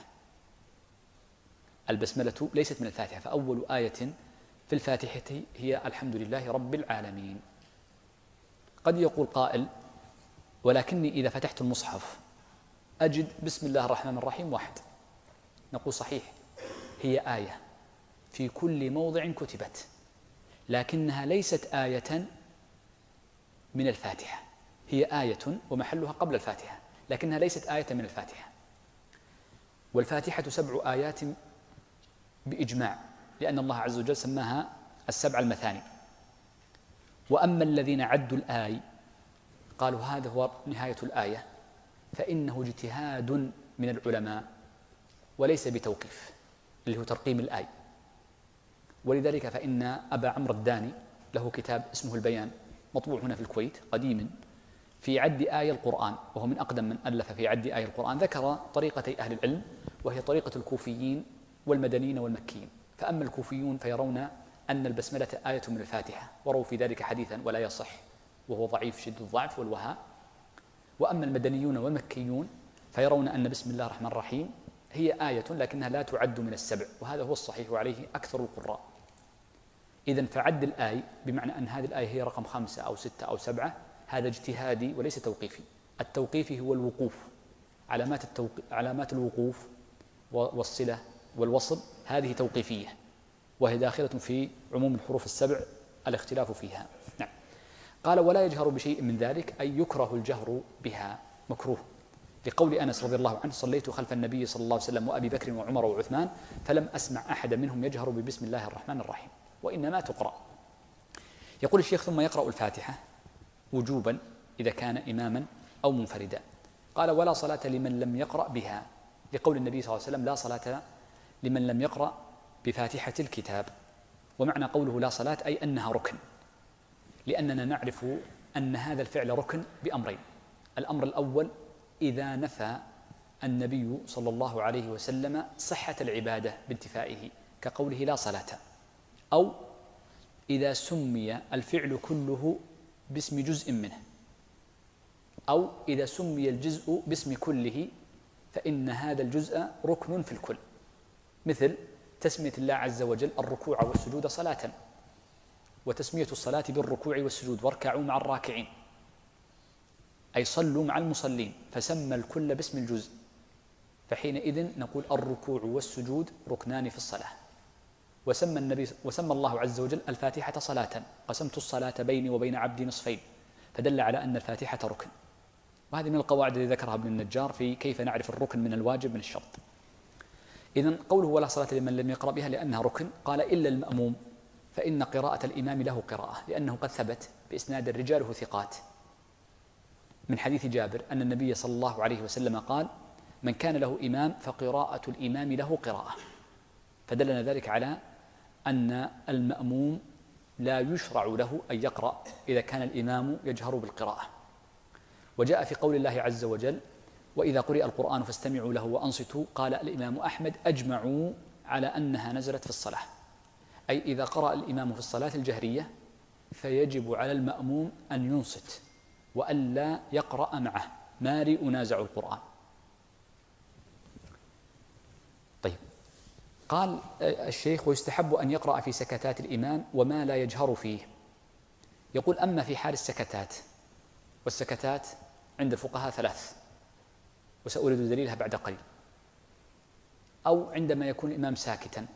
البسملة ليست من الفاتحة، فأول آية في الفاتحة هي الحمد لله رب العالمين. قد يقول قائل ولكني إذا فتحت المصحف أجد بسم الله الرحمن الرحيم واحد، نقول صحيح، هي آية في كل موضع كتبت، لكنها ليست آية من الفاتحة، هي آية ومحلها قبل الفاتحة، لكنها ليست آية من الفاتحة. والفاتحة سبع آيات بإجماع، لأن الله عز وجل سماها السبع المثاني. وأما الذين عدوا الآي قالوا هذا هو نهاية الآية، فإنه اجتهاد من العلماء وليس بتوقيف، اللي هو ترقيم الآي. ولذلك فإن أبا عمرو الداني له كتاب اسمه البيان مطبوع هنا في الكويت قديما في عد آية القرآن، وهو من أقدم من ألف في عد آية القرآن، ذكر طريقتي أهل العلم وهي طريقة الكوفيين والمدنيين والمكيين. فأما الكوفيون فيرون أن البسملة آية من الفاتحة، وروا في ذلك حديثا ولا يصح وهو ضعيف شد الضعف والوهاء. وأما المدنيون والمكيون فيرون أن بسم الله الرحمن الرحيم هي آية لكنها لا تعد من السبع، وهذا هو الصحيح وعليه أكثر القراء. إذن فعد الآية بمعنى أن هذه الآية هي رقم خمسة أو ستة أو سبعة، هذا اجتهادي وليس توقيفي. التوقيفي هو الوقوف، علامات, التوق... علامات الوقوف والصلة والوصل هذه توقيفية، وهي داخلة في عموم الحروف السبع الاختلاف فيها. نعم. قال ولا يجهر بشيء من ذلك أي يكره الجهر بها، مكروه، لقول أنس رضي الله عنه صليت خلف النبي صلى الله عليه وسلم وأبي بكر وعمر وعثمان فلم أسمع أحد منهم يجهر ببسم الله الرحمن الرحيم، وإنما تقرأ. يقول الشيخ ثم يقرأ الفاتحة وجوبا إذا كان إماما أو منفردا. قال ولا صلاة لمن لم يقرأ بها، لقول النبي صلى الله عليه وسلم لا صلاة لمن لم يقرأ بفاتحة الكتاب. ومعنى قوله لا صلاة أي أنها ركن، لأننا نعرف أن هذا الفعل ركن بأمرين. الأمر الأول إذا نفى النبي صلى الله عليه وسلم صحة العبادة بانتفائه كقوله لا صلاة، أو إذا سمي الفعل كله باسم جزء منه، أو إذا سمي الجزء باسم كله فإن هذا الجزء ركن في الكل، مثل تسمية الله عز وجل الركوع والسجود صلاة، وتسمية الصلاة بالركوع والسجود واركعوا مع الراكعين، أي صلوا مع المصلين، فسمى الكل باسم الجزء، فحينئذ نقول الركوع والسجود ركنان في الصلاة. وسمى النبي وسمى الله عز وجل الفاتحة صلاة، قسمت الصلاة بيني وبين عبدي نصفين، فدل على أن الفاتحة ركن. وهذه من القواعد التي ذكرها ابن النجار في كيف نعرف الركن من الواجب من الشرط. إذن قوله ولا صلاة لمن لم يقرأ بها لأنها ركن، قال إلا المأموم فإن قراءة الإمام له قراءة، لأنه قد ثبت بإسناد رجاله ثقات من حديث جابر أن النبي صلى الله عليه وسلم قال: من كان له إمام فقراءة الإمام له قراءة. فدلنا ذلك على أن المأموم لا يشرع له أن يقرأ إذا كان الإمام يجهر بالقراءة. وجاء في قول الله عز وجل: وإذا قرئ القرآن فاستمعوا له وأنصتوا، قال الإمام أحمد: أجمعوا على أنها نزلت في الصلاة، أي إذا قرأ الإمام في الصلاة الجهرية فيجب على المأموم أن ينصت وألا يقرأ معه، ما لي أنازع القرآن. طيب، قال الشيخ: ويستحب أن يقرأ في سكتات الإمام وما لا يجهر فيه. يقول: أما في حال السكتات، والسكتات عند الفقهاء ثلاث، وسأورد دليلها بعد قليل، أو عندما يكون الإمام ساكتا،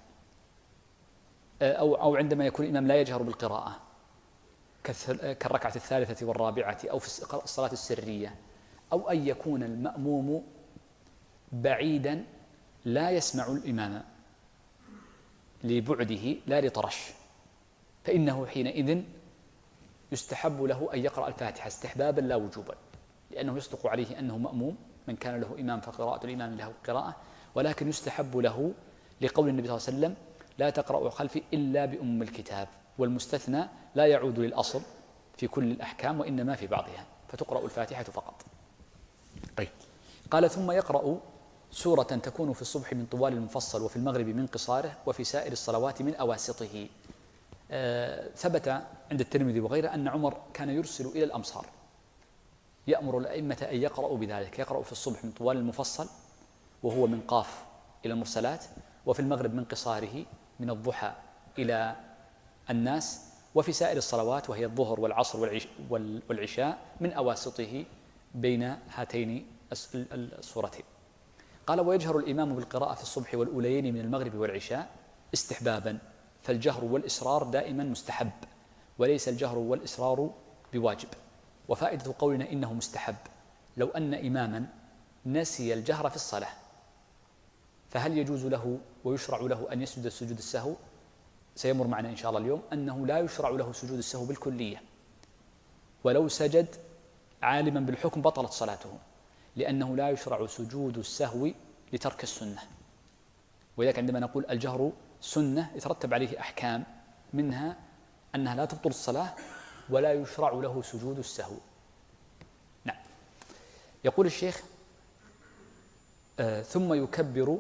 أو أو عندما يكون الإمام لا يجهر بالقراءة كالركعة الثالثة والرابعة، أو في الصلاة السرية، أو أن يكون المأموم بعيدا لا يسمع الإمام لبعده لا لطرش، فإنه حينئذ يستحب له أن يقرأ الفاتحة استحبابا لا وجوبا، لأنه يصدق عليه أنه مأموم، من كان له إمام فقراءة الإمام له قراءة، ولكن يستحب له لقول النبي صلى الله عليه وسلم: لا تقرأوا خلفي إلا بأم الكتاب، والمستثنى لا يعود للأصل في كل الأحكام وإنما في بعضها، فتقرأ الفاتحة فقط. طيب، قال: ثم يقرأ سورة تكون في الصبح من طوال المفصل، وفي المغرب من قصاره، وفي سائر الصلوات من أواسطه. آه ثبت عند الترمذي وغيره أن عمر كان يرسل إلى الأمصار يأمر الأئمة أن يقرأوا بذلك، يقرأ في الصبح من طوال المفصل وهو من قاف إلى المرسلات، وفي المغرب من قصاره من الضحى إلى الناس، وفي سائر الصلوات وهي الظهر والعصر والعشاء من أواسطه بين هاتين السورتين. قال: ويجهر الإمام بالقراءة في الصبح والأوليين من المغرب والعشاء استحبابا، فالجهر والإسرار دائما مستحب، وليس الجهر والإسرار بواجب. وفائدة قولنا إنه مستحب: لو أن إماما نسي الجهر في الصلاة فهل يجوز له ويشرع له أن يسجد سجود السهو؟ سيمر معنا إن شاء الله اليوم أنه لا يشرع له سجود السهو بالكلية، ولو سجد عالما بالحكم بطلت صلاته، لأنه لا يشرع سجود السهو لترك السنة. ولذلك عندما نقول الجهر سنة يترتب عليه أحكام، منها أنها لا تبطل الصلاة ولا يشرع له سجود السهو. نعم. يقول الشيخ: آه ثم يكبر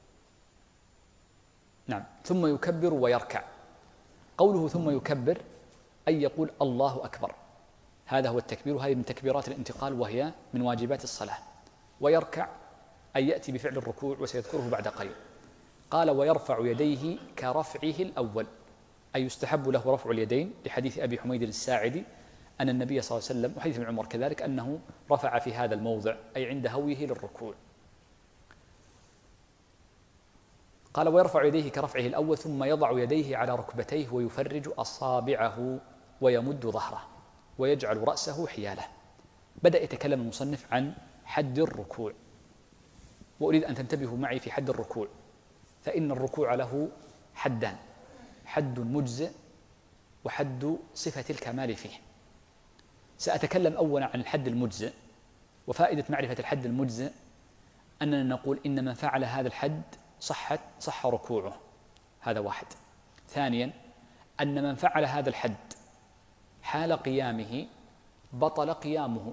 نعم ثم يكبر ويركع. قوله ثم يكبر أي يقول الله أكبر، هذا هو التكبير، وهذه من تكبيرات الانتقال وهي من واجبات الصلاة. ويركع أي يأتي بفعل الركوع، وسيذكره بعد قليل. قال: ويرفع يديه كرفعه الأول، أي يستحب له رفع اليدين، لحديث أبي حميد الساعدي أن النبي صلى الله عليه وسلم، وحديث ابن عمر كذلك، أنه رفع في هذا الموضع أي عند هويه للركوع. قال: ويرفع يديه كرفعه الأول، ثم يضع يديه على ركبتيه ويفرج أصابعه ويمد ظهره ويجعل رأسه حياله. بدأ يتكلم المصنف عن حد الركوع، وأريد أن تنتبهوا معي في حد الركوع، فإن الركوع له حدان: حد مجزئ وحد صفة الكمال فيه. سأتكلم أولا عن الحد المجزئ. وفائدة معرفة الحد المجزئ أننا نقول إن من فعل هذا الحد صحت صح ركوعه، هذا واحد. ثانيا، أن من فعل هذا الحد حال قيامه بطل قيامه.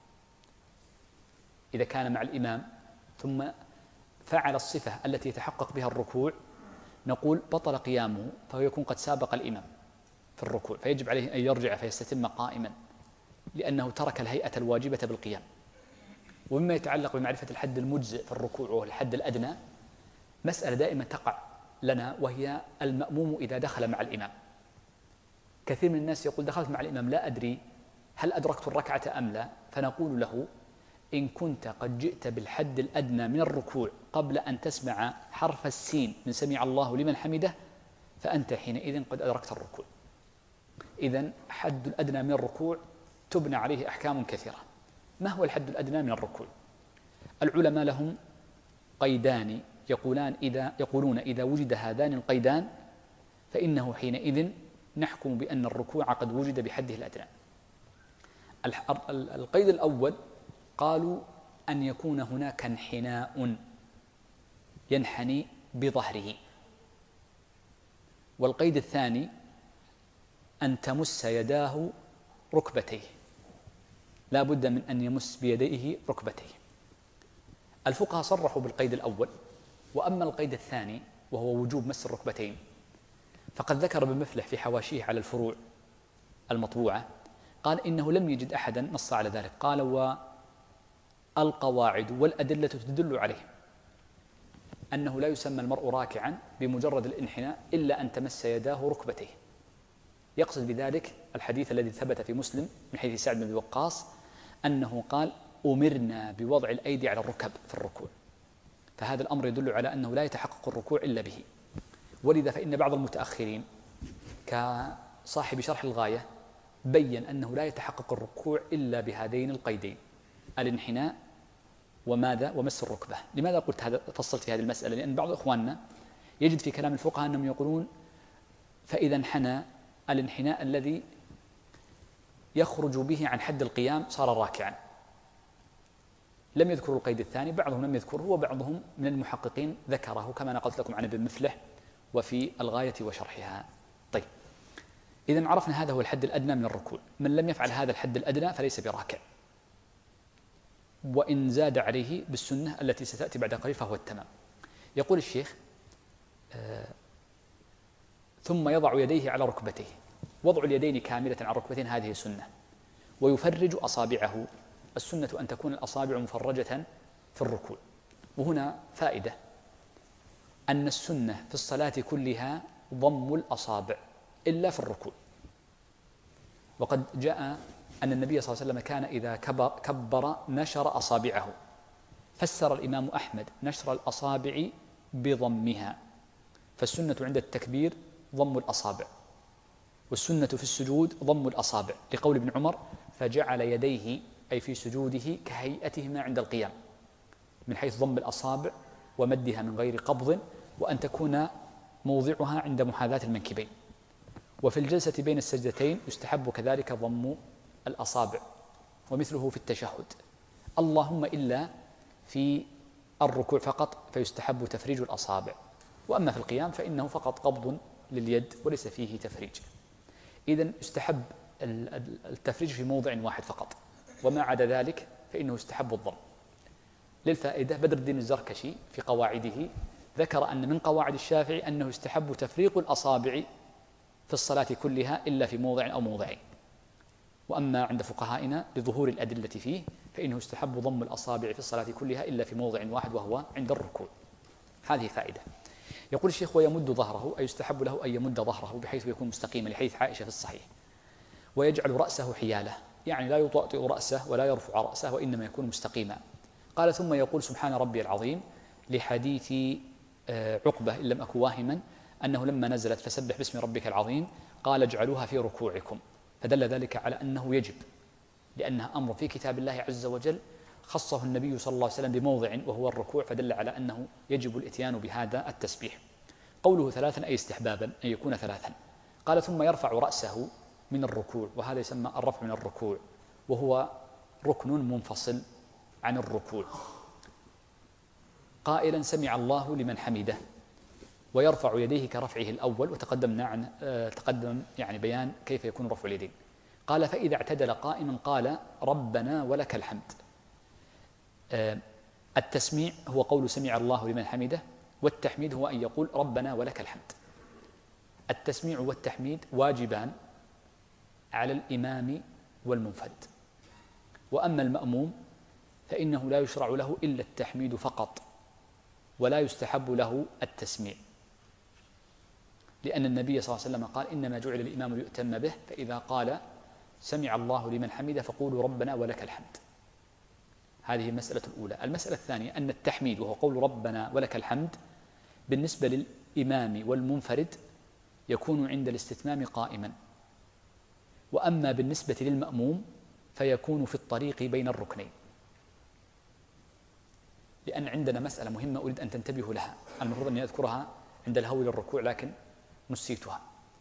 إذا كان مع الإمام ثم فعل الصفة التي يتحقق بها الركوع نقول بطل قيامه، فهو يكون قد سابق الإمام في الركوع، فيجب عليه أن يرجع فيستتم قائما، لأنه ترك الهيئة الواجبة بالقيام. ومما يتعلق بمعرفة الحد المجزئ في الركوع وهو الحد الأدنى مسألة دائما تقع لنا، وهي المأموم إذا دخل مع الإمام. كثير من الناس يقول: دخلت مع الإمام لا أدري هل أدركت الركعة أم لا، فنقول له: إن كنت قد جئت بالحد الأدنى من الركوع قبل أن تسمع حرف السين من سمع الله لمن حمده فأنت حينئذ قد أدركت الركوع. إذن حد الأدنى من الركوع تبنى عليه أحكام كثيرة. ما هو الحد الأدنى من الركوع؟ العلماء لهم قيدان يقولان إذا يقولون إذا وجد هذان القيدان فإنه حينئذ نحكم بأن الركوع قد وجد بحده الأدنى. القيد الأول قالوا أن يكون هناك انحناء ينحني بظهره، والقيد الثاني أن تمس يداه ركبتيه، لا بد من أن يمس بيديه ركبتيه. الفقهاء صرحوا بالقيد الأول، وأما القيد الثاني وهو وجوب مس الركبتين فقد ذكر ابن مفلح في حواشيه على الفروع المطبوعة قال إنه لم يجد أحدا نص على ذلك، قال والقواعد والأدلة تدل عليه أنه لا يسمى المرء راكعا بمجرد الانحناء إلا أن تمس يداه ركبتيه. يقصد بذلك الحديث الذي ثبت في مسلم من حديث سعد بن أبي وقاص أنه قال أمرنا بوضع الأيدي على الركب في الركوع، فهذا الأمر يدل على أنه لا يتحقق الركوع إلا به. ولذا فإن بعض المتأخرين كصاحب شرح الغاية بين أنه لا يتحقق الركوع إلا بهذين القيدين، الانحناء وماذا ومس الركبة. لماذا قلت هذا فصلت في هذه المسألة؟ لأن بعض إخواننا يجد في كلام الفقهاء أنهم يقولون فإذا انحنى الانحناء الذي يخرج به عن حد القيام صار راكعا. لم يذكروا القيد الثاني، بعضهم لم يذكره وبعضهم من المحققين ذكره كما نقلت لكم عن ابن مفلح وفي الغاية وشرحها. طيب، إذن عرفنا هذا هو الحد الأدنى من الركوع. من لم يفعل هذا الحد الأدنى فليس براكع، وإن زاد عليه بالسنة التي ستأتي بعد قليل فهو التمام. يقول الشيخ آه ثم يضع يديه على ركبتيه. وضع اليدين كاملة على الركبتين هذه سنة، ويفرج أصابعه. السنة أن تكون الأصابع مفرجة في الركوع. وهنا فائدة أن السنة في الصلاة كلها ضم الأصابع إلا في الركوع. وقد جاء أن النبي صلى الله عليه وسلم كان إذا كبر, كبر نشر أصابعه، فسر الإمام أحمد نشر الأصابع بضمها، فالسنة عند التكبير ضم الأصابع، والسنة في السجود ضم الأصابع، لقول ابن عمر فجعل يديه أي في سجوده كهيئتهما عند القيام، من حيث ضم الأصابع ومدها من غير قبض، وأن تكون موضعها عند محاذاة المنكبين. وفي الجلسة بين السجدتين يستحب كذلك ضم الأصابع، ومثله في التشهد، اللهم إلا في الركوع فقط فيستحب تفريج الأصابع، وأما في القيام فإنه فقط قبض لليد وليس فيه تفريج. إذن يستحب التفريج في موضع واحد فقط، وما عدا ذلك فإنه يستحب الضم. للفائدة بدر الدين الزركشي في قواعده ذكر أن من قواعد الشافعي أنه يستحب تفريق الأصابع في الصلاة كلها إلا في موضع أو موضعين، وأما عند فقهائنا لظهور الأدلة فيه فإنه يستحب ضم الأصابع في الصلاة كلها إلا في موضع واحد وهو عند الركوع. هذه فائدة. يقول الشيخ ويمد ظهره، أي يستحب له أن يمد ظهره بحيث يكون مستقيما، لحديث عائشة في الصحيح، ويجعل رأسه حيالة، يعني لا يطأطئ رأسه ولا يرفع رأسه وإنما يكون مستقيما. قال ثم يقول سبحان ربي العظيم، لحديث عقبة إن لم أكن واهما أنه لما نزلت فسبح باسم ربك العظيم قال اجعلوها في ركوعكم، فدل ذلك على أنه يجب، لأنها أمر في كتاب الله عز وجل خصه النبي صلى الله عليه وسلم بموضع وهو الركوع، فدل على أنه يجب الإتيان بهذا التسبيح. قوله ثلاثا أي استحبابا أن يكون ثلاثا. قال ثم يرفع رأسه من الركوع، وهذا يسمى الرفع من الركوع، وهو ركن منفصل عن الركوع، قائلا سمع الله لمن حمده، ويرفع يديه كرفعه الأول، وتقدمنا عن آه تقدم يعني بيان كيف يكون رفع اليدين. قال فإذا اعتدل قائما قال ربنا ولك الحمد. آه التسميع هو قول سمع الله لمن حمده، والتحميد هو أن يقول ربنا ولك الحمد. التسميع والتحميد واجبان على الإمام والمنفرد، وأما المأموم فإنه لا يشرع له إلا التحميد فقط، ولا يستحب له التسميع، لأن النبي صلى الله عليه وسلم قال إنما جعل الإمام ليؤتم به، فإذا قال سمع الله لمن حمده فقولوا ربنا ولك الحمد. هذه المسألة الأولى. المسألة الثانية أن التحميد وهو قول ربنا ولك الحمد بالنسبة للإمام والمنفرد يكون عند الاستتمام قائما، وأما بالنسبة للمأموم فيكون في الطريق بين الركنين. لأن عندنا مسألة مهمة أريد أن تنتبهوا لها، المفروض أن أذكرها عند الهوي للركوع لكن نسيتها.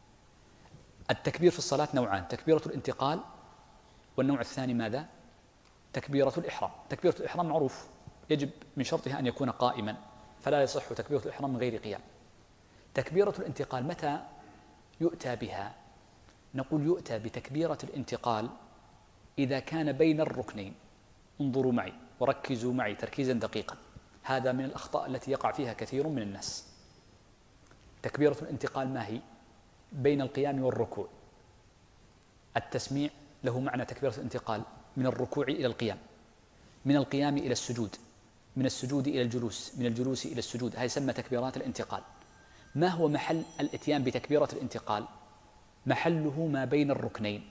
التكبير في الصلاة نوعان: تكبيرة الانتقال، والنوع الثاني ماذا؟ تكبيرة الإحرام. تكبيرة الإحرام معروف يجب من شرطها أن يكون قائما، فلا يصح تكبيرة الإحرام من غير قيام. تكبيرة الانتقال متى يؤتى بها؟ نقول يؤتى بتكبيرة الانتقال إذا كان بين الركنين. انظروا معي وركزوا معي تركيزا دقيقا، هذا من الأخطاء التي يقع فيها كثير من الناس. تكبيرة الانتقال ما هي؟ بين القيام والركوع. التسميع له معنى تكبيرة الانتقال: من الركوع إلى القيام، من القيام إلى السجود، من السجود إلى الجلوس، من الجلوس إلى السجود. هذه يسمى تكبيرات الانتقال. ما هو محل الإتيان بتكبيرة الانتقال؟ محله ما بين الركنين،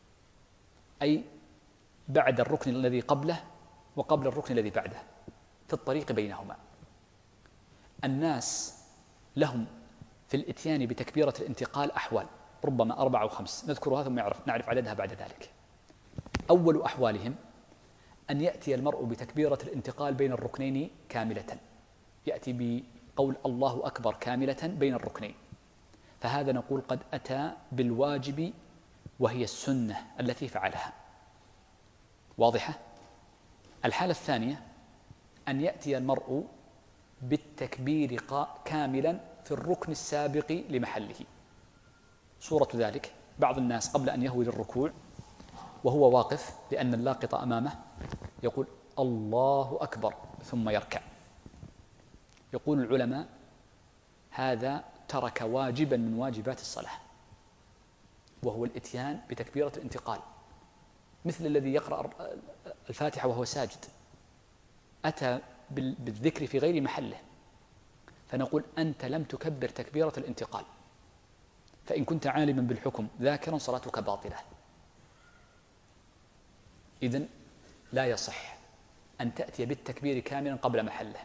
أي بعد الركن الذي قبله وقبل الركن الذي بعده، في الطريق بينهما. الناس لهم في الإتيان بتكبيرة الانتقال أحوال، ربما أربع أو خمس، نذكرها ثم نعرف, نعرف عددها بعد ذلك. أول أحوالهم أن يأتي المرء بتكبيرة الانتقال بين الركنين كاملة، يأتي بقول الله أكبر كاملة بين الركنين، فهذا نقول قد أتى بالواجب وهي السنة التي فعلها. واضحة؟ الحالة الثانية أن يأتي المرء بالتكبير كاملا في الركن السابق لمحله. صورة ذلك: بعض الناس قبل أن يهوي للركوع وهو واقف لأن اللاقط أمامه يقول الله أكبر ثم يركع. يقول العلماء هذا ترك واجبا من واجبات الصلاة، وهو الإتيان بتكبيرة الانتقال، مثل الذي يقرأ الفاتحة وهو ساجد، أتى بالذكر في غير محله، فنقول أنت لم تكبر تكبيرة الانتقال، فإن كنت عالما بالحكم ذاكرا صلاتك باطلة. إذن لا يصح أن تأتي بالتكبير كاملا قبل محله،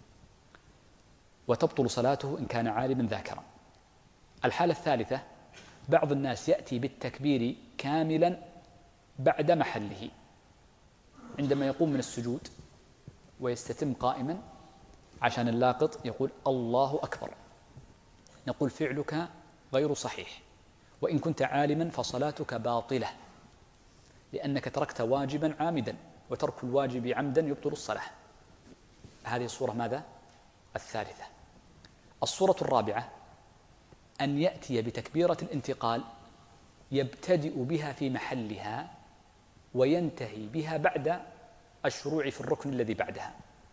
وتبطل صلاته إن كان عالما ذاكرا. الحالة الثالثة: بعض الناس يأتي بالتكبير كاملا بعد محله، عندما يقوم من السجود ويستتم قائما عشان اللاقط يقول الله أكبر، نقول فعلك غير صحيح، وإن كنت عالما فصلاتك باطلة، لأنك تركت واجبا عامدا، وترك الواجب عمدا يبطل الصلاة. هذه الصورة ماذا؟ الثالثة. الصورة الرابعة أن يأتي بتكبيرة الانتقال يبتدئ بها في محلها وينتهي بها بعد الشروع في الركن الذي بعدها.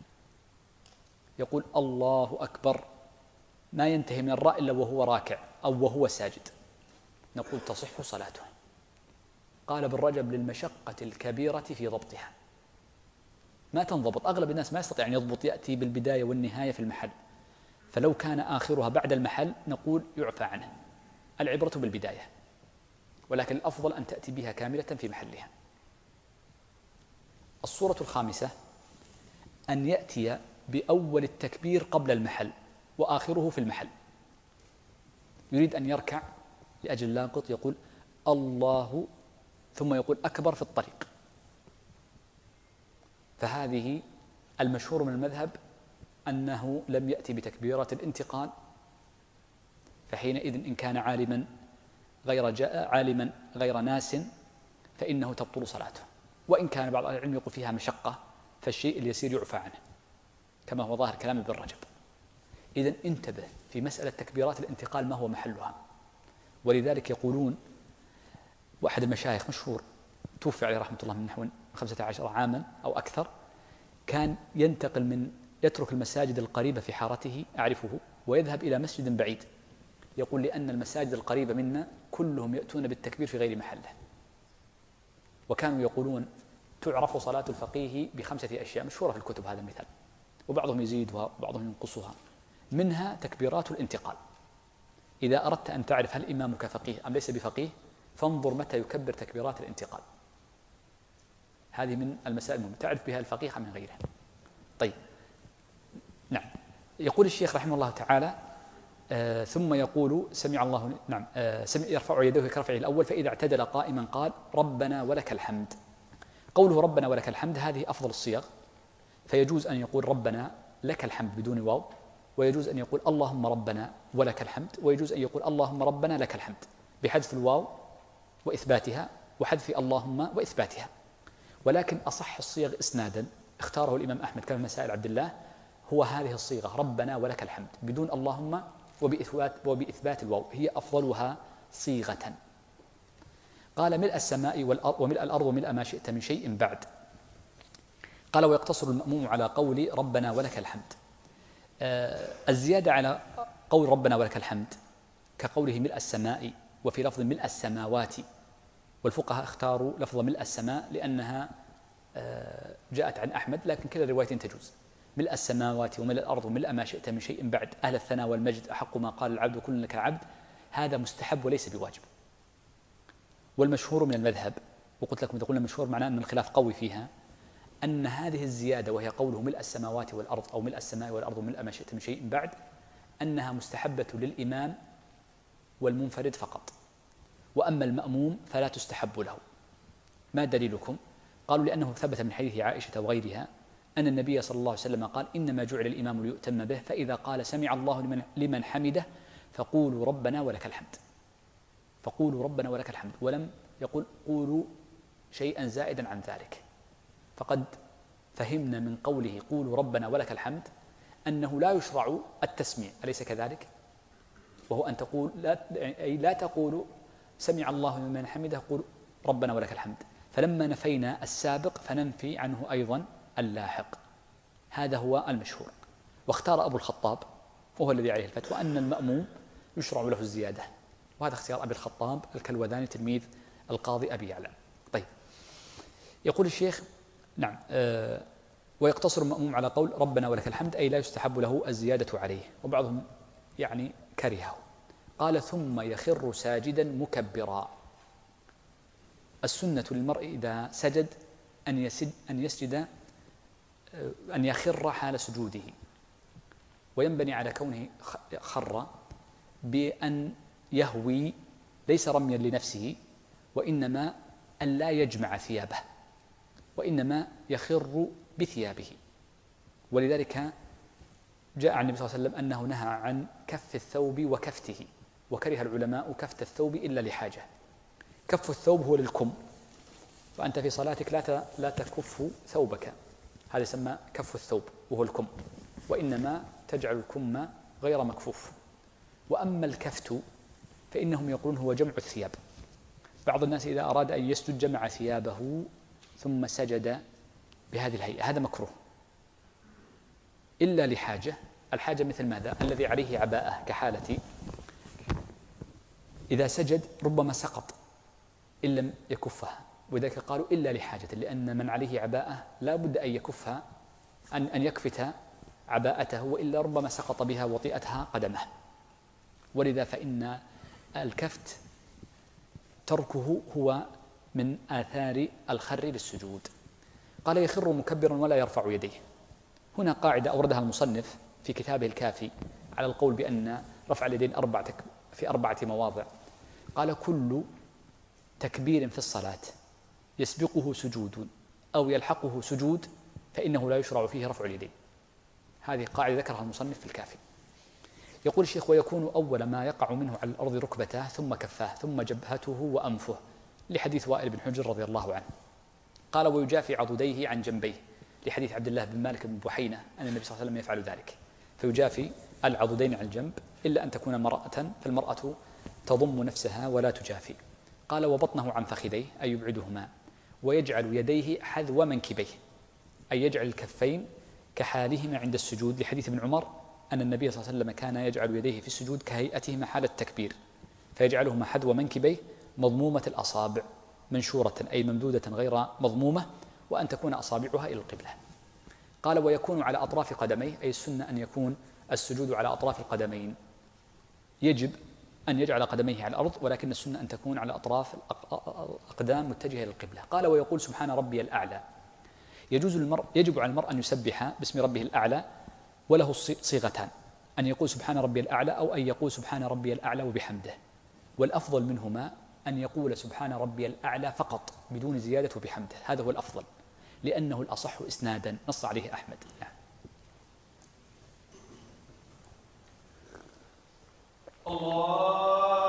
يقول الله أكبر، ما ينتهي من الراء إلا وهو راكع أو وهو ساجد، نقول تصح صلاته. قال ابن رجب للمشقة الكبيرة في ضبطها، ما تنضبط، أغلب الناس ما يستطيع أن يضبط، يأتي بالبداية والنهاية في المحل، فلو كان آخرها بعد المحل نقول يعفى عنه، العبرة بالبداية، ولكن الأفضل أن تأتي بها كاملة في محلها. الصورة الخامسة أن يأتي بأول التكبير قبل المحل وآخره في المحل. يريد أن يركع لأجل اللاقط يقول الله ثم يقول أكبر في الطريق، فهذه المشهور من المذهب أنه لم يأتي بتكبيرة الانتقال، فحينئذ إن كان عالما غير جاء عالما غير ناس فإنه تبطل صلاته، وإن كان بعض أهل العلم يقول فيها مشقة فالشيء اليسير يعفى عنه، كما هو ظاهر كلام ابن رجب. إذن انتبه في مسألة تكبيرات الانتقال ما هو محلها، ولذلك يقولون، واحد المشايخ مشهور توفي عليه رحمة الله من نحو خمسة عشر عاما أو أكثر، كان ينتقل من يترك المساجد القريبة في حارته أعرفه ويذهب إلى مسجد بعيد، يقول لأن المساجد القريبة منا كلهم يأتون بالتكبير في غير محله، وكانوا يقولون تعرف صلاة الفقيه بخمسة أشياء مشهورة في الكتب هذا المثال، وبعضهم يزيدها وبعضهم ينقصها، منها تكبيرات الانتقال. إذا أردت أن تعرف هل إمامك فقيه أم ليس بفقيه فانظر متى يكبر تكبيرات الانتقال، هذه من المسائل المهمة تعرف بها الفقيه من غيره. طيب نعم، يقول الشيخ رحمه الله تعالى آه ثم يقول سمع الله نعم آه سمع يرفع يديه كرفعه الأول، فإذا اعتدل قائما قال ربنا ولك الحمد. قوله ربنا ولك الحمد هذه أفضل الصيغ، فيجوز أن يقول ربنا لك الحمد بدون واو، ويجوز أن يقول اللهم ربنا ولك الحمد، ويجوز أن يقول اللهم ربنا لك الحمد بحذف الواو وإثباتها وحذف اللهم وإثباتها. ولكن أصح الصيغ إسنادا اختاره الإمام أحمد كما مسائل عبد الله هو هذه الصيغة ربنا ولك الحمد بدون اللهم وبإثبات, وبإثبات الواو، هي أفضلها صيغة. قال ملء السماء والأرض وملء الأرض وملء ما شئت من شيء بعد. قال ويقتصر المأموم على قول ربنا ولك الحمد. آه الزيادة على قول ربنا ولك الحمد كقوله ملء السماء وفي لفظ ملء السماوات، والفقهاء اختاروا لفظ ملء السماء لأنها آه جاءت عن أحمد، لكن كلا الروايتين تجوز. ملء السماوات وملء الأرض وملء ما شئت من شيء بعد أهل الثناء والمجد أحق ما قال العبد وكل لك العبد، هذا مستحب وليس بواجب. والمشهور من المذهب، وقلت لكم إذا قلنا مشهور معناه أن الخلاف قوي فيها، أن هذه الزيادة وهي قوله ملء السماوات والأرض أو ملء السماء والأرض وملء ما شئت من شيء بعد أنها مستحبة للإمام والمنفرد فقط، وأما المأموم فلا تستحب له. ما دليلكم؟ قالوا لأنه ثبت من حديث عائشة وغيرها أن النبي صلى الله عليه وسلم قال إنما جعل الإمام ليؤتم به، فإذا قال سمع الله لمن, لمن حمده فقولوا ربنا ولك الحمد، فقولوا ربنا ولك الحمد، ولم يقول قولوا شيئا زائدا عن ذلك. فقد فهمنا من قوله قولوا ربنا ولك الحمد أنه لا يشرع التسميع، أليس كذلك؟ وهو أن تقول لا, أي لا تقولوا سمع الله لمن حمده قولوا ربنا ولك الحمد، فلما نفينا السابق فننفي عنه أيضا اللاحق. هذا هو المشهور. واختار أبو الخطاب وهو الذي عليه الفتوى أن المأموم يشرع له الزيادة، وهذا اختيار أبي الخطاب الكلوذاني تلميذ القاضي أبي يعلى. طيب، يقول الشيخ نعم آه ويقتصر المأموم على قول ربنا ولك الحمد أي لا يستحب له الزيادة عليه، وبعضهم يعني كرهه. قال ثم يخر ساجدا مكبرا. السنة للمرء إذا سجد أن يسجد, أن يسجد أن يخر حال سجوده، وينبني على كونه خر بأن يهوي ليس رميا لنفسه، وإنما أن لا يجمع ثيابه، وإنما يخر بثيابه. ولذلك جاء عن النبي صلى الله عليه وسلم أنه نهى عن كف الثوب وكفته، وكره العلماء كفت الثوب إلا لحاجة. كف الثوب هو للكم، فأنت في صلاتك لا لا تكف ثوبك، هذا يسمى كف الثوب وهو الكم، وإنما تجعل الكم غير مكفوف. وأما الكفت فإنهم يقولون هو جمع الثياب. بعض الناس إذا أراد أن يسجد جمع ثيابه ثم سجد بهذه الهيئة، هذا مكروه إلا لحاجة. الحاجة مثل ماذا؟ الذي عليه عباءة كحالتي إذا سجد ربما سقط إن لم يكفها، وذلك قالوا إلا لحاجة، لأن من عليه عباءة لا بد أن يكفها أن أن يكفت عباءته، وإلا ربما سقط بها وطئتها قدمه. ولذا فإن الكفت تركه هو من آثار الخر للسجود. قال يخر مكبرا ولا يرفع يديه. هنا قاعدة أوردها المصنف في كتابه الكافي على القول بأن رفع اليدين أربعة في أربعة مواضع. قال كل تكبير في الصلاة يسبقه سجود أو يلحقه سجود فإنه لا يشرع فيه رفع اليدين. هذه قاعدة ذكرها المصنف في الكافي. يقول الشيخ ويكون أول ما يقع منه على الأرض ركبتاه ثم كفاه ثم جبهته وأنفه، لحديث وائل بن حجر رضي الله عنه. قال ويجافي عضديه عن جنبيه، لحديث عبد الله بن مالك بن بحينة أن النبي صلى الله عليه وسلم يفعل ذلك، فيجافي العضدين عن الجنب إلا أن تكون مرأة، فالمرأة تضم نفسها ولا تجافي. قال وبطنه عن فخذيه أي يبعدهما، ويجعل يديه حذو منكبيه أي يجعل الكفين كحالهما عند السجود، لحديث ابن عمر أن النبي صلى الله عليه وسلم كان يجعل يديه في السجود كهيئتهما حال التكبير، فيجعلهما حذو منكبيه مضمومة الأصابع منشورة أي ممدودة غير مضمومة، وأن تكون أصابعها إلى القبلة. قال ويكون على أطراف قدميه أي السنة أن يكون السجود على أطراف القدمين، يجب أن يجعل قدميه على الأرض، ولكن السنة أن تكون على أطراف الأقدام متجهة إلى القبلة. قال ويقول سبحان ربي الأعلى. يجوز المرء يجب على المرء أن يسبح باسم ربه الأعلى، وله صيغتان، أن يقول سبحان ربي الأعلى أو أن يقول سبحان ربي الأعلى وبحمده، والأفضل منهما أن يقول سبحان ربي الأعلى فقط بدون زيادة وبحمده، هذا هو الأفضل لأنه الأصح إسنادا، نص عليه أحمد. نعم. الله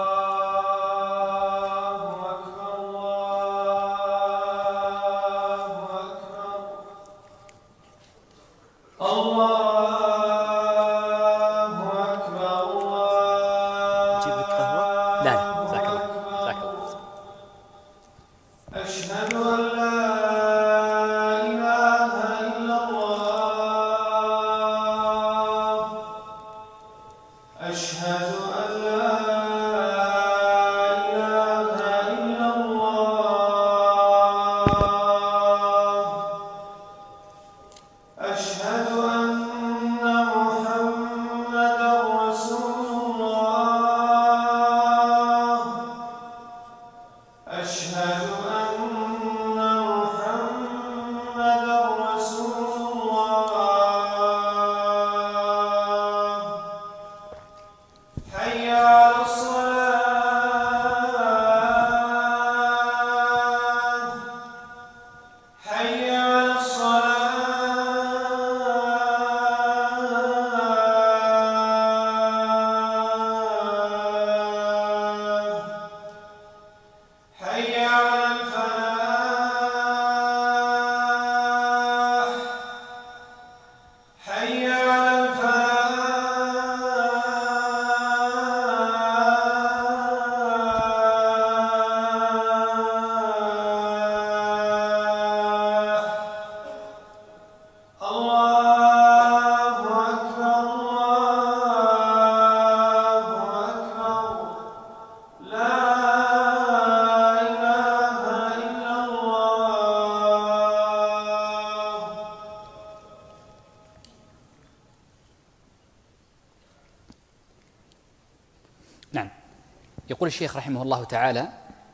يقول الشيخ رحمه الله تعالى: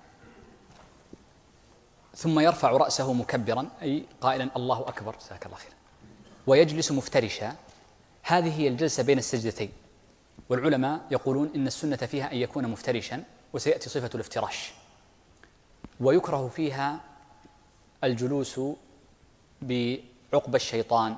ثم يرفع رأسه مكبرا، أي قائلا الله أكبر، جزاك الله خير، ويجلس مفترشا. هذه هي الجلسة بين السجدتين، والعلماء يقولون إن السنة فيها أن يكون مفترشا، وسيأتي صفة الافتراش. ويكره فيها الجلوس بعقب الشيطان،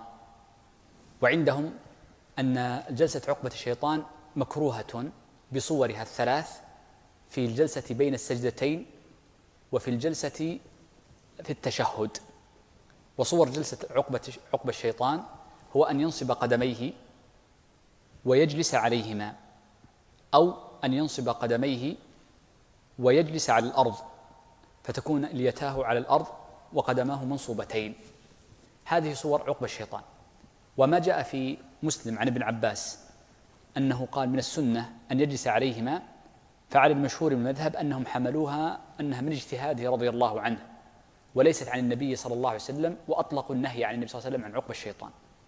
وعندهم أن جلسة عقبة الشيطان مكروهة بصورها الثلاث في الجلسة بين السجدتين وفي الجلسة في التشهد. وصور جلسة عقبة عقبة الشيطان هو أن ينصب قدميه ويجلس عليهما، أو أن ينصب قدميه ويجلس على الأرض فتكون اليتاه على الأرض وقدماه منصوبتين. هذه صور عقبة الشيطان. وما جاء في مسلم عن ابن عباس أنه قال من السنة أن يجلس عليهما، فعلى المشهور من المذهب أنهم حملوها أنها من اجتهاده رضي الله عنه، وليست عن النبي صلى الله عليه وسلم، وأطلقوا النهي عن النبي صلى الله عليه وسلم عن عقبة الشيطان.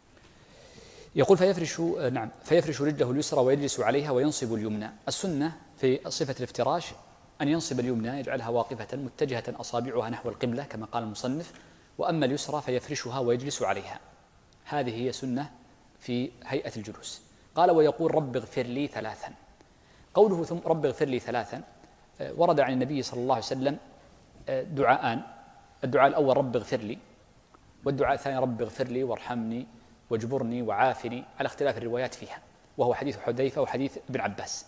يقول فيفرش نعم فيفرش رجله اليسرى ويجلس عليها وينصب اليمنى. السنة في صفة الافتراش أن ينصب اليمنى، يجعلها واقفة متجهة أصابعها نحو القبلة كما قال المصنف، وأما اليسرى فيفرشها ويجلس عليها. هذه هي سنة في هيئة الجلوس. قال ويقول رب اغفر لي ثلاثا. قوله ثم رب اغفر لي ثلاثا ورد عن النبي صلى الله عليه وسلم دعاءان: الدعاء الأول رب اغفر لي، والدعاء الثاني رب اغفر لي وارحمني واجبرني وعافني، على اختلاف الروايات فيها، وهو حديث حذيفة وحديث ابن عباس.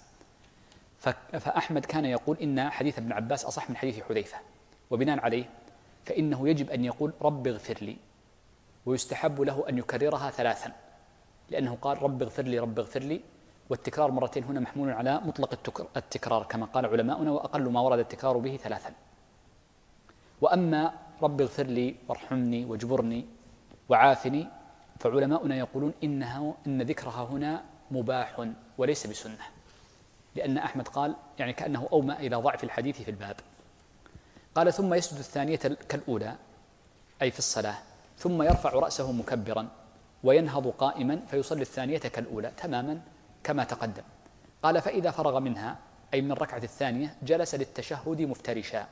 فأحمد كان يقول إن حديث ابن عباس أصح من حديث حذيفة، وبناء عليه فإنه يجب أن يقول رب اغفر لي، ويستحب له أن يكررها ثلاثا، لأنه قال رب اغفر لي رب اغفر لي، والتكرار مرتين هنا محمول على مطلق التكرار كما قال علماؤنا، وأقل ما ورد التكرار به ثلاثا. وأما رب اغفر لي وارحمني واجبرني وعافني فعلماؤنا يقولون إنها إن ذكرها هنا مباح وليس بسنة، لأن أحمد قال يعني كأنه أومأ إلى ضعف الحديث في الباب. قال ثم يسجد الثانية كالأولى أي في الصلاة، ثم يرفع رأسه مكبرا وينهض قائما فيصلي الثانية كالأولى تماما كما تقدم. قال فإذا فرغ منها أي من الركعة الثانية جلس للتشهد مفترشا.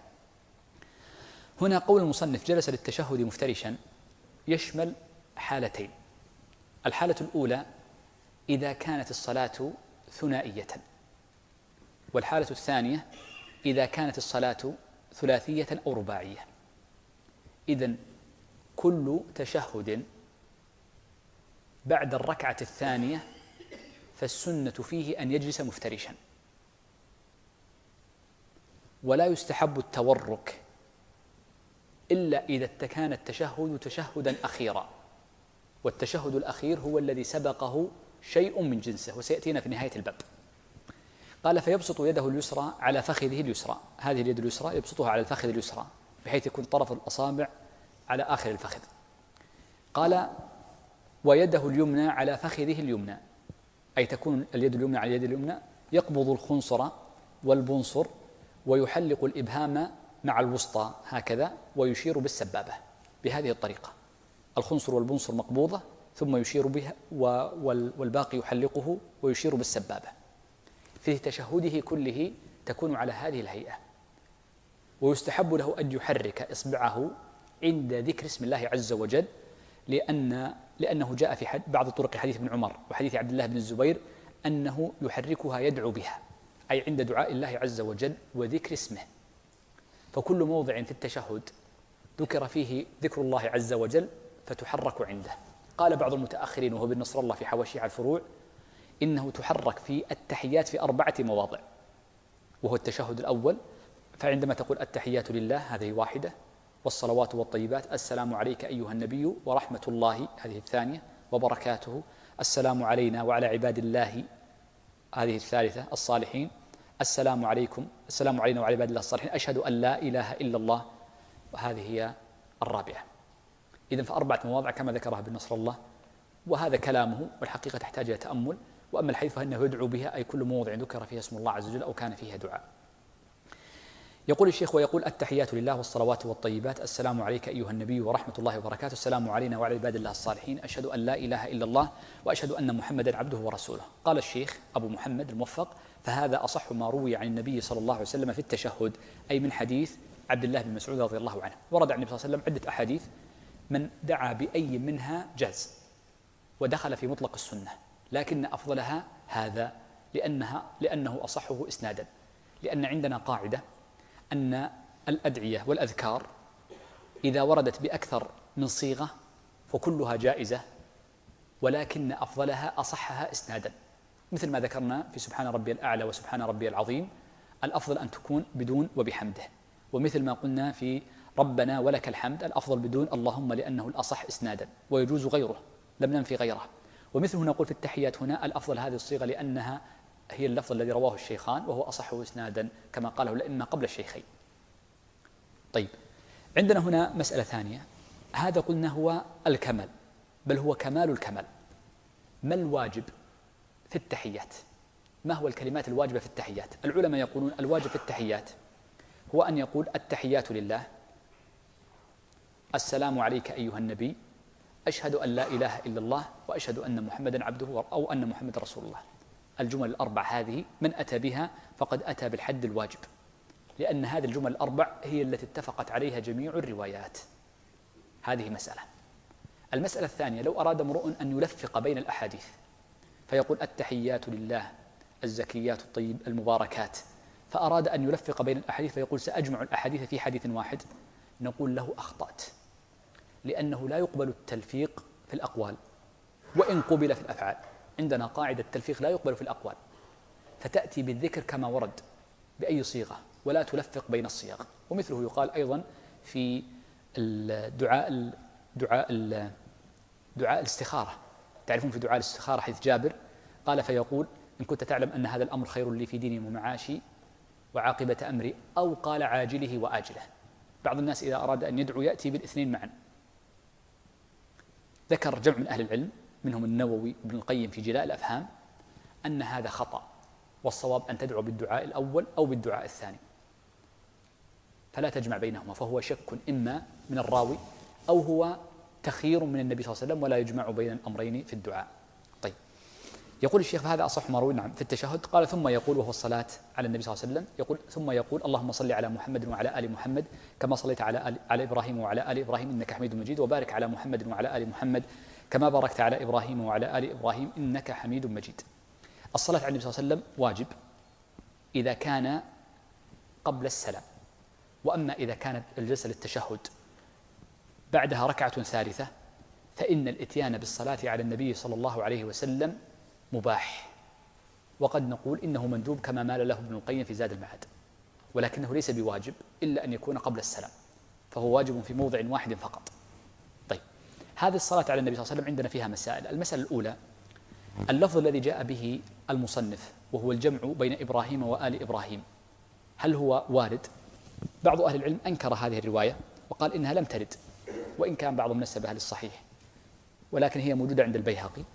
هنا قول المصنف جلس للتشهد مفترشا يشمل حالتين: الحالة الأولى إذا كانت الصلاة ثنائية، والحالة الثانية إذا كانت الصلاة ثلاثية أو رباعية. إذن كل تشهد بعد الركعة الثانية فالسنة فيه أن يجلس مفترشا، ولا يستحب التورك إلا إذا كان التشهد تشهدا أخيرا، والتشهد الأخير هو الذي سبقه شيء من جنسه وسيأتينا في نهاية الباب. قال فيبسط يده اليسرى على فخذه اليسرى، هذه اليد اليسرى يبسطها على الفخذ اليسرى بحيث يكون طرف الأصابع على آخر الفخذ. قال ويده اليمنى على فخذه اليمنى، أي تكون اليد اليمنى على اليد اليمنى، يقبض الخنصر والبنصر ويحلق الإبهام مع الوسطى هكذا ويشير بالسبابة بهذه الطريقة، الخنصر والبنصر مقبوضة ثم يشير بها والباقي يحلقه ويشير بالسبابة. في تشهده كله تكون على هذه الهيئة. ويستحب له أن يحرك إصبعه عند ذكر اسم الله عز وجل، لأن لأنه جاء في بعض طرق حديث ابن عمر وحديث عبد الله بن الزبير أنه يحركها يدعو بها، أي عند دعاء الله عز وجل وذكر اسمه. فكل موضع في التشهد ذكر فيه ذكر الله عز وجل فتحرك عنده. قال بعض المتأخرين وهو بن نصر الله في حواشي على الفروع إنه تحرك في التحيات في أربعة مواضع، وهو التشهد الأول، فعندما تقول التحيات لله هذه واحدة، والصلوات والطيبات السلام عليك أيها النبي ورحمة الله هذه الثانية وبركاته، السلام علينا وعلى عباد الله هذه الثالثة الصالحين، السلام عليكم السلام علينا وعلى عباد الله الصالحين، أشهد أن لا إله إلا الله، وهذه هي الرابعة. إذن فأربعة مواضع كما ذكرها ابن نصر الله، وهذا كلامه والحقيقة تحتاج إلى تأمل. وأما الحديث فإنه يدعو بها، أي كل موضع ذكر فيها اسم الله عز وجل أو كان فيها دعاء. يقول الشيخ ويقول التحيات لله والصلوات والطيبات السلام عليك أيها النبي ورحمة الله وبركاته، السلام علينا وعلى عباد الله الصالحين، أشهد أن لا إله إلا الله وأشهد أن محمدا عبده ورسوله. قال الشيخ أبو محمد الموفق فهذا أصح ما روي عن النبي صلى الله عليه وسلم في التشهد، أي من حديث عبد الله بن مسعود رضي الله عنه. ورد عن النبي صلى الله عليه وسلم عدة أحاديث من دعا بأي منها جاز ودخل في مطلق السنة، لكن أفضلها هذا لأنها لأنه أصحه إسنادا، لأن عندنا قاعدة أن الأدعية والأذكار إذا وردت بأكثر من صيغة فكلها جائزة، ولكن أفضلها أصحها إسنادا، مثل ما ذكرنا في سبحان ربي الأعلى وسبحان ربي العظيم الأفضل أن تكون بدون وبحمده، ومثل ما قلنا في ربنا ولك الحمد الأفضل بدون اللهم لأنه الأصح إسنادا ويجوز غيره لم ننفي غيره. ومثله نقول في التحيات هنا الأفضل هذه الصيغة لأنها هي اللفظ الذي رواه الشيخان وهو أصحه إسنادا كما قاله الأئمة قبل الشيخين. طيب عندنا هنا مسألة ثانية، هذا قلنا هو الكمال، بل هو كمال الكمال. ما الواجب في التحيات؟ ما هو الكلمات الواجبة في التحيات؟ العلماء يقولون الواجب في التحيات هو أن يقول التحيات لله، السلام عليك أيها النبي، أشهد أن لا إله إلا الله وأشهد أن محمدا عبده أو أن محمد رسول الله. الجمل الأربع هذه من أتى بها فقد أتى بالحد الواجب، لأن هذه الجمل الأربع هي التي اتفقت عليها جميع الروايات. هذه مسألة. المسألة الثانية، لو أراد امرؤ أن يلفق بين الأحاديث فيقول التحيات لله الزكيات الطيب المباركات، فأراد أن يلفق بين الأحاديث فيقول سأجمع الأحاديث في حديث واحد، نقول له أخطأت، لأنه لا يقبل التلفيق في الأقوال وإن قبل في الأفعال. عندنا قاعدة التلفيق لا يقبل في الأقوال، فتأتي بالذكر كما ورد بأي صيغة ولا تلفق بين الصيغ. ومثله يقال أيضا في الدعاء دعاء دعاء الاستخارة، تعرفون في دعاء الاستخارة حديث جابر قال فيقول إن كنت تعلم أن هذا الأمر خير لي في ديني ومعاشي وعاقبة أمري، أو قال عاجله وآجله. بعض الناس إذا أراد أن يدعو يأتي بالاثنين معا. ذكر جمع من أهل العلم منهم النووي وابن القيم في جلاء الأفهام أن هذا خطأ، والصواب أن تدعو بالدعاء الأول أو بالدعاء الثاني، فلا تجمع بينهما، فهو شك إما من الراوي أو هو تخيير من النبي صلى الله عليه وسلم ولا يجمع بين الأمرين في الدعاء. طيب يقول الشيخ فهذا أصح ما روي نعم في التشهد. قال ثم يقول وهو الصلاة على النبي صلى الله عليه وسلم، يقول ثم يقول اللهم صل على محمد وعلى آل محمد كما صليت على آل على إبراهيم وعلى آل إبراهيم إنك حميد مجيد، وبارك على محمد وعلى آل محمد كما باركت على إبراهيم وعلى آل إبراهيم إنك حميد مجيد. الصلاة على النبي صلى الله عليه وسلم واجب إذا كان قبل السلام. وأما إذا كانت الجلسة للتشهد بعدها ركعة ثالثة فإن الإتيان بالصلاة على النبي صلى الله عليه وسلم مباح، وقد نقول إنه مندوب كما مال له ابن القيم في زاد المعاد، ولكنه ليس بواجب إلا أن يكون قبل السلام، فهو واجب في موضع واحد فقط. طيب، هذه الصلاة على النبي صلى الله عليه وسلم عندنا فيها مسائل. المسألة الأولى اللفظ الذي جاء به المصنف وهو الجمع بين إبراهيم وآل إبراهيم، هل هو وارد؟ بعض أهل العلم أنكر هذه الرواية وقال إنها لم ترد، وإن كان بعضهم نسبها للصحيح، ولكن هي موجودة عند البيهقي.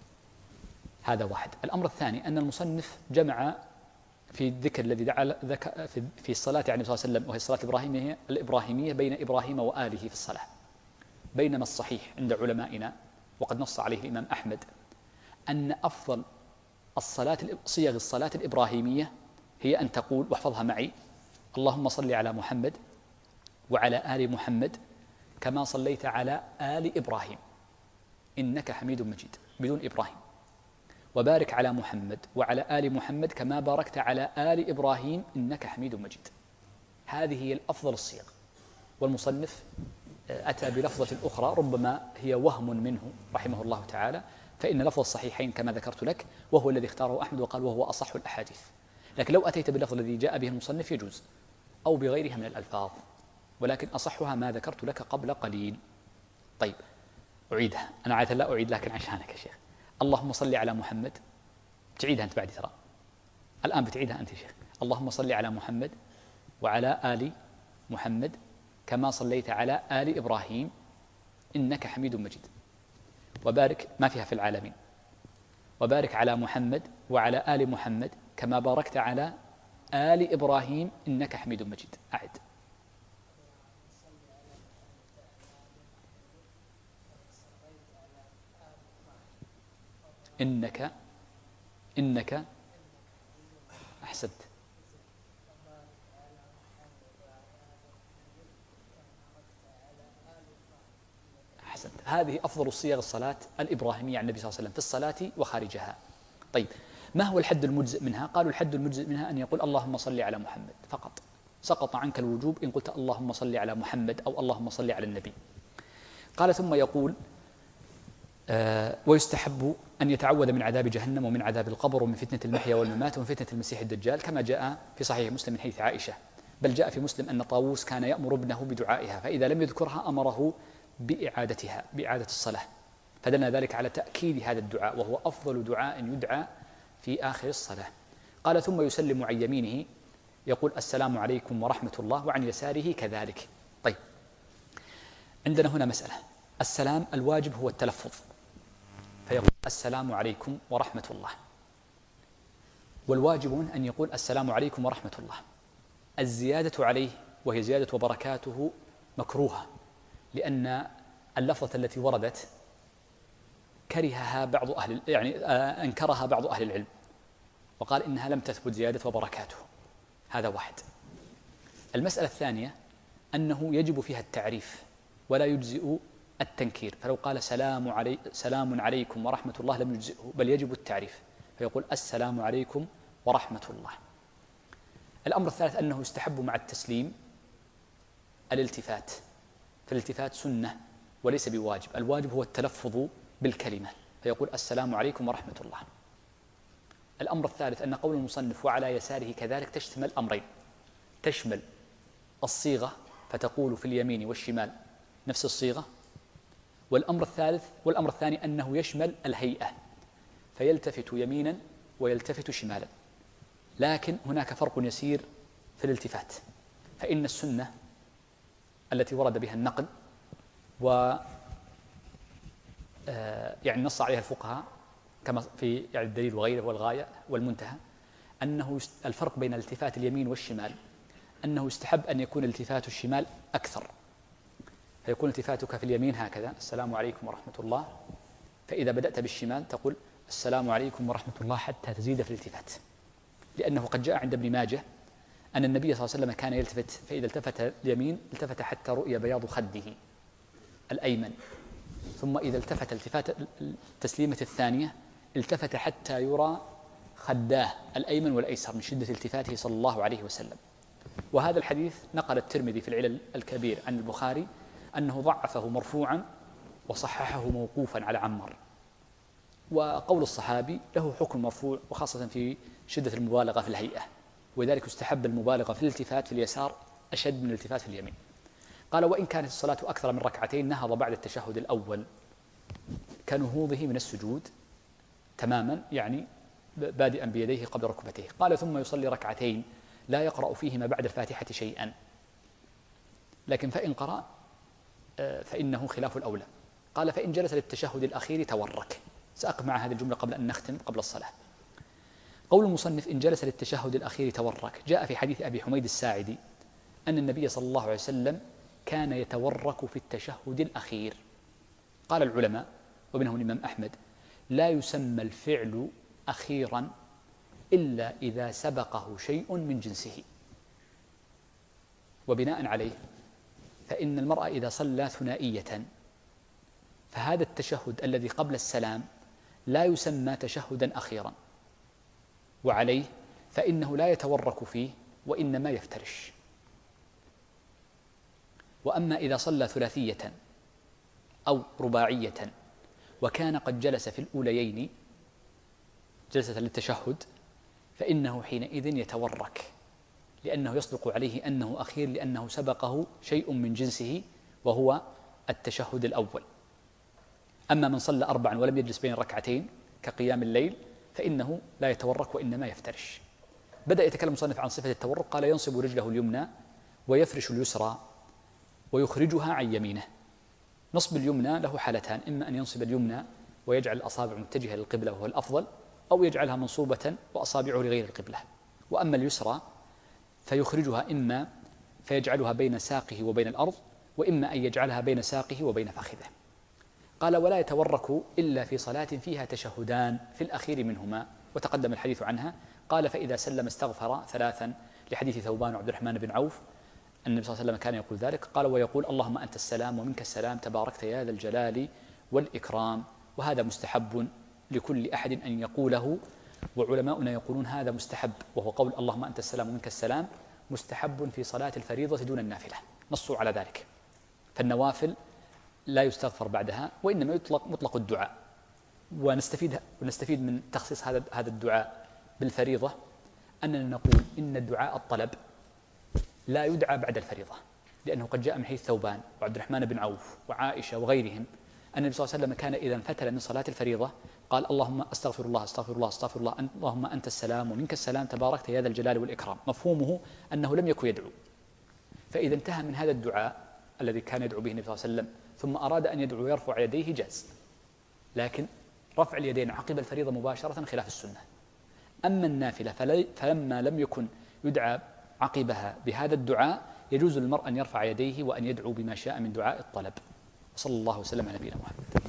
هذا واحد. الأمر الثاني أن المصنف جمع في الذكر الذي دعا في الصلاة على النبي صلى الله عليه وسلم وهي الصلاة الإبراهيمية الإبراهيمية بين إبراهيم وآله في الصلاة، بينما الصحيح عند علمائنا وقد نص عليه الإمام أحمد أن أفضل الصلاة صيغ الصلاة الإبراهيمية هي أن تقول، واحفظها معي: اللهم صل على محمد وعلى آل محمد كما صليت على آل إبراهيم إنك حميد مجيد، بدون إبراهيم، وبارك على محمد وعلى آل محمد كما باركت على آل إبراهيم إنك حميد مجيد. هذه هي الأفضل الصيغ، والمصنف أتى بلفظة أخرى ربما هي وهم منه رحمه الله تعالى، فإن لفظ الصحيحين كما ذكرت لك وهو الذي اختاره أحمد وقال وهو أصح الأحاديث، لكن لو أتيت باللفظ الذي جاء به المصنف يجوز، أو بغيرها من الألفاظ، ولكن أصحها ما ذكرت لك قبل قليل. طيب، أعيدها، أنا عادة لا أعيد لكن عشانك يا شيخ. اللهم صل على محمد، تعيدها أنت بعد ترى، الآن بتعيدها أنت يا شيخ. اللهم صل على محمد وعلى آل محمد كما صليت على آل إبراهيم إنك حميد مجيد، وبارك، ما فيها في العالمين، وبارك على محمد وعلى آل محمد كما باركت على آل إبراهيم إنك حميد مجيد. أعد. إنك إنك أحسنت. أحسنت. هذه أفضل صيغ الصلاة الإبراهيمية عن النبي صلى الله عليه وسلم في الصلاة وخارجها. طيب، ما هو الحد المجزئ منها؟ قالوا الحد المجزئ منها أن يقول اللهم صل على محمد فقط، سقط عنك الوجوب إن قلت اللهم صل على محمد أو اللهم صل على النبي. قال ثم يقول آه ويستحب أن يتعوذ من عذاب جهنم ومن عذاب القبر ومن فتنة المحيا والممات ومن فتنة المسيح الدجال، كما جاء في صحيح مسلم من حديث عائشة، بل جاء في مسلم أن طاووس كان يأمر ابنه بدعائها، فإذا لم يذكرها أمره بإعادتها بإعادة الصلاة، فدل ذلك على تأكيد هذا الدعاء وهو أفضل دعاء يدعى في آخر الصلاة. قال ثم يسلم عن يمينه يقول السلام عليكم ورحمة الله، وعن يساره كذلك. طيب، عندنا هنا مسألة، السلام الواجب هو التلفظ، فيقول السلام عليكم ورحمة الله، والواجب أن يقول السلام عليكم ورحمة الله. الزيادة عليه وهي زيادة وبركاته مكروهة، لأن اللفظة التي وردت كرهها بعض أهل يعني أنكرها بعض أهل العلم وقال إنها لم تثبت زيادة وبركاته. هذا واحد. المسألة الثانية أنه يجب فيها التعريف ولا يجزئ التنكير، فلو قال سلام علي سلام عليكم ورحمة الله لم يجزئه، بل يجب التعريف، فيقول السلام عليكم ورحمة الله. الأمر الثالث أنه يستحب مع التسليم الالتفات، فالالتفات سنة وليس بواجب، الواجب هو التلفظ بالكلمة، فيقول السلام عليكم ورحمة الله. الأمر الثالث أن قول المصنف وعلى يساره كذلك تشمل أمرين، تشمل الصيغة فتقول في اليمين والشمال نفس الصيغة، والأمر الثالث والأمر الثاني أنه يشمل الهيئة، فيلتفت يمينا ويلتفت شمالا، لكن هناك فرق يسير في الالتفات، فإن السنة التي ورد بها النقل و يعني نص عليها الفقهاء كما في يعني الدليل وغيره والغاية والمنتهى، أنه الفرق بين التفات اليمين والشمال أنه يستحب أن يكون التفات الشمال أكثر، فيكون التفاتك في اليمين هكذا السلام عليكم ورحمة الله، فإذا بدأت بالشمال تقول السلام عليكم ورحمة الله حتى تزيد في الالتفات، لأنه قد جاء عند ابن ماجه أن النبي صلى الله عليه وسلم كان يلتفت، فإذا التفت اليمين التفت حتى رؤي بياض خده الأيمن، ثم إذا التفت التفات التسليمة الثانية التفت حتى يرى خداه الأيمن والأيسر من شدة التفاته صلى الله عليه وسلم. وهذا الحديث نقل الترمذي في العلل الكبير عن البخاري أنه ضعفه مرفوعا وصححه موقوفا على عمار. وقول الصحابي له حكم مرفوع، وخاصة في شدة المبالغة في الهيئة، ولذلك استحب المبالغة في الالتفات في اليسار أشد من الالتفات في اليمين. قال وإن كانت الصلاة أكثر من ركعتين نهض بعد التشهد الأول كنهوضه من السجود تماما، يعني بادئا بيديه قبل ركبتيه. قال ثم يصلي ركعتين لا يقرأ فيهما بعد الفاتحة شيئا، لكن فإن قرأ فإنه خلاف الأولى. قال فإن جلس للتشهد الأخير تورك. سأقف مع هذه الجملة قبل أن نختم قبل الصلاة. قول المصنف إن جلس للتشهد الأخير تورك، جاء في حديث أبي حميد الساعدي أن النبي صلى الله عليه وسلم كان يتورك في التشهد الأخير. قال العلماء ومنهم الإمام أحمد لا يسمى الفعل أخيرا إلا إذا سبقه شيء من جنسه. وبناء عليه فإن المرأة إذا صلى ثنائية فهذا التشهد الذي قبل السلام لا يسمى تشهدا أخيرا، وعليه فإنه لا يتورك فيه وإنما يفترش. وأما إذا صلى ثلاثية أو رباعية وكان قد جلس في الأوليين جلسة للتشهد فإنه حينئذ يتورك، لأنه يصدق عليه أنه أخير لأنه سبقه شيء من جنسه وهو التشهد الأول. أما من صلى أربعا ولم يجلس بين ركعتين كقيام الليل فإنه لا يتورك وإنما يفترش. بدأ يتكلم المصنف عن صفة التورك. قال ينصب رجله اليمنى ويفرش اليسرى ويخرجها عن يمينه. نصب اليمنى له حالتان، إما أن ينصب اليمنى ويجعل الأصابع متجهة للقبلة وهو الأفضل، أو يجعلها منصوبة وأصابعه لغير القبلة. وأما اليسرى فيخرجها إما فيجعلها بين ساقه وبين الأرض، وإما أن يجعلها بين ساقه وبين فخذه. قال ولا يتورك إلا في صلاة فيها تشهدان في الأخير منهما، وتقدم الحديث عنها. قال فإذا سلم استغفر ثلاثا، لحديث ثوبان وعبد الرحمن بن عوف أن النبي صلى الله عليه وسلم كان يقول ذلك. قال ويقول اللهم أنت السلام ومنك السلام تباركت يا ذا الجلال والإكرام. وهذا مستحب لكل أحد أن يقوله، وعلماؤنا يقولون هذا مستحب، وهو قول اللهم أنت السلام ومنك السلام مستحب في صلاة الفريضة دون النافلة، نصوا على ذلك. فالنوافل لا يستغفر بعدها وإنما يطلق مطلق الدعاء. ونستفيد ونستفيد من تخصيص هذا هذا الدعاء بالفريضة أننا نقول إن الدعاء الطلب لا يدعى بعد الفريضة، لأنه قد جاء من حديث ثوبان وعبد الرحمن بن عوف وعائشة وغيرهم أن النبي صلى الله عليه وسلم كان إذا انفتل من صلاة الفريضة قال اللهم أستغفر الله أستغفر الله أستغفر الله اللهم أنت السلام ومنك السلام تباركت يا ذا الجلال والإكرام. مفهومه أنه لم يكن يدعو. فإذا انتهى من هذا الدعاء الذي كان يدعو به النبي صلى الله عليه وسلم ثم أراد أن يدعو يرفع يديه جاز، لكن رفع اليدين عقب الفريضة مباشرة خلاف السنة. أما النافلة فلما لم يكن يدعى عقبها بهذا الدعاء يجوز للمرء أن يرفع يديه وأن يدعو بما شاء من دعاء الطلب. صلى الله وسلم على نبينا محمد.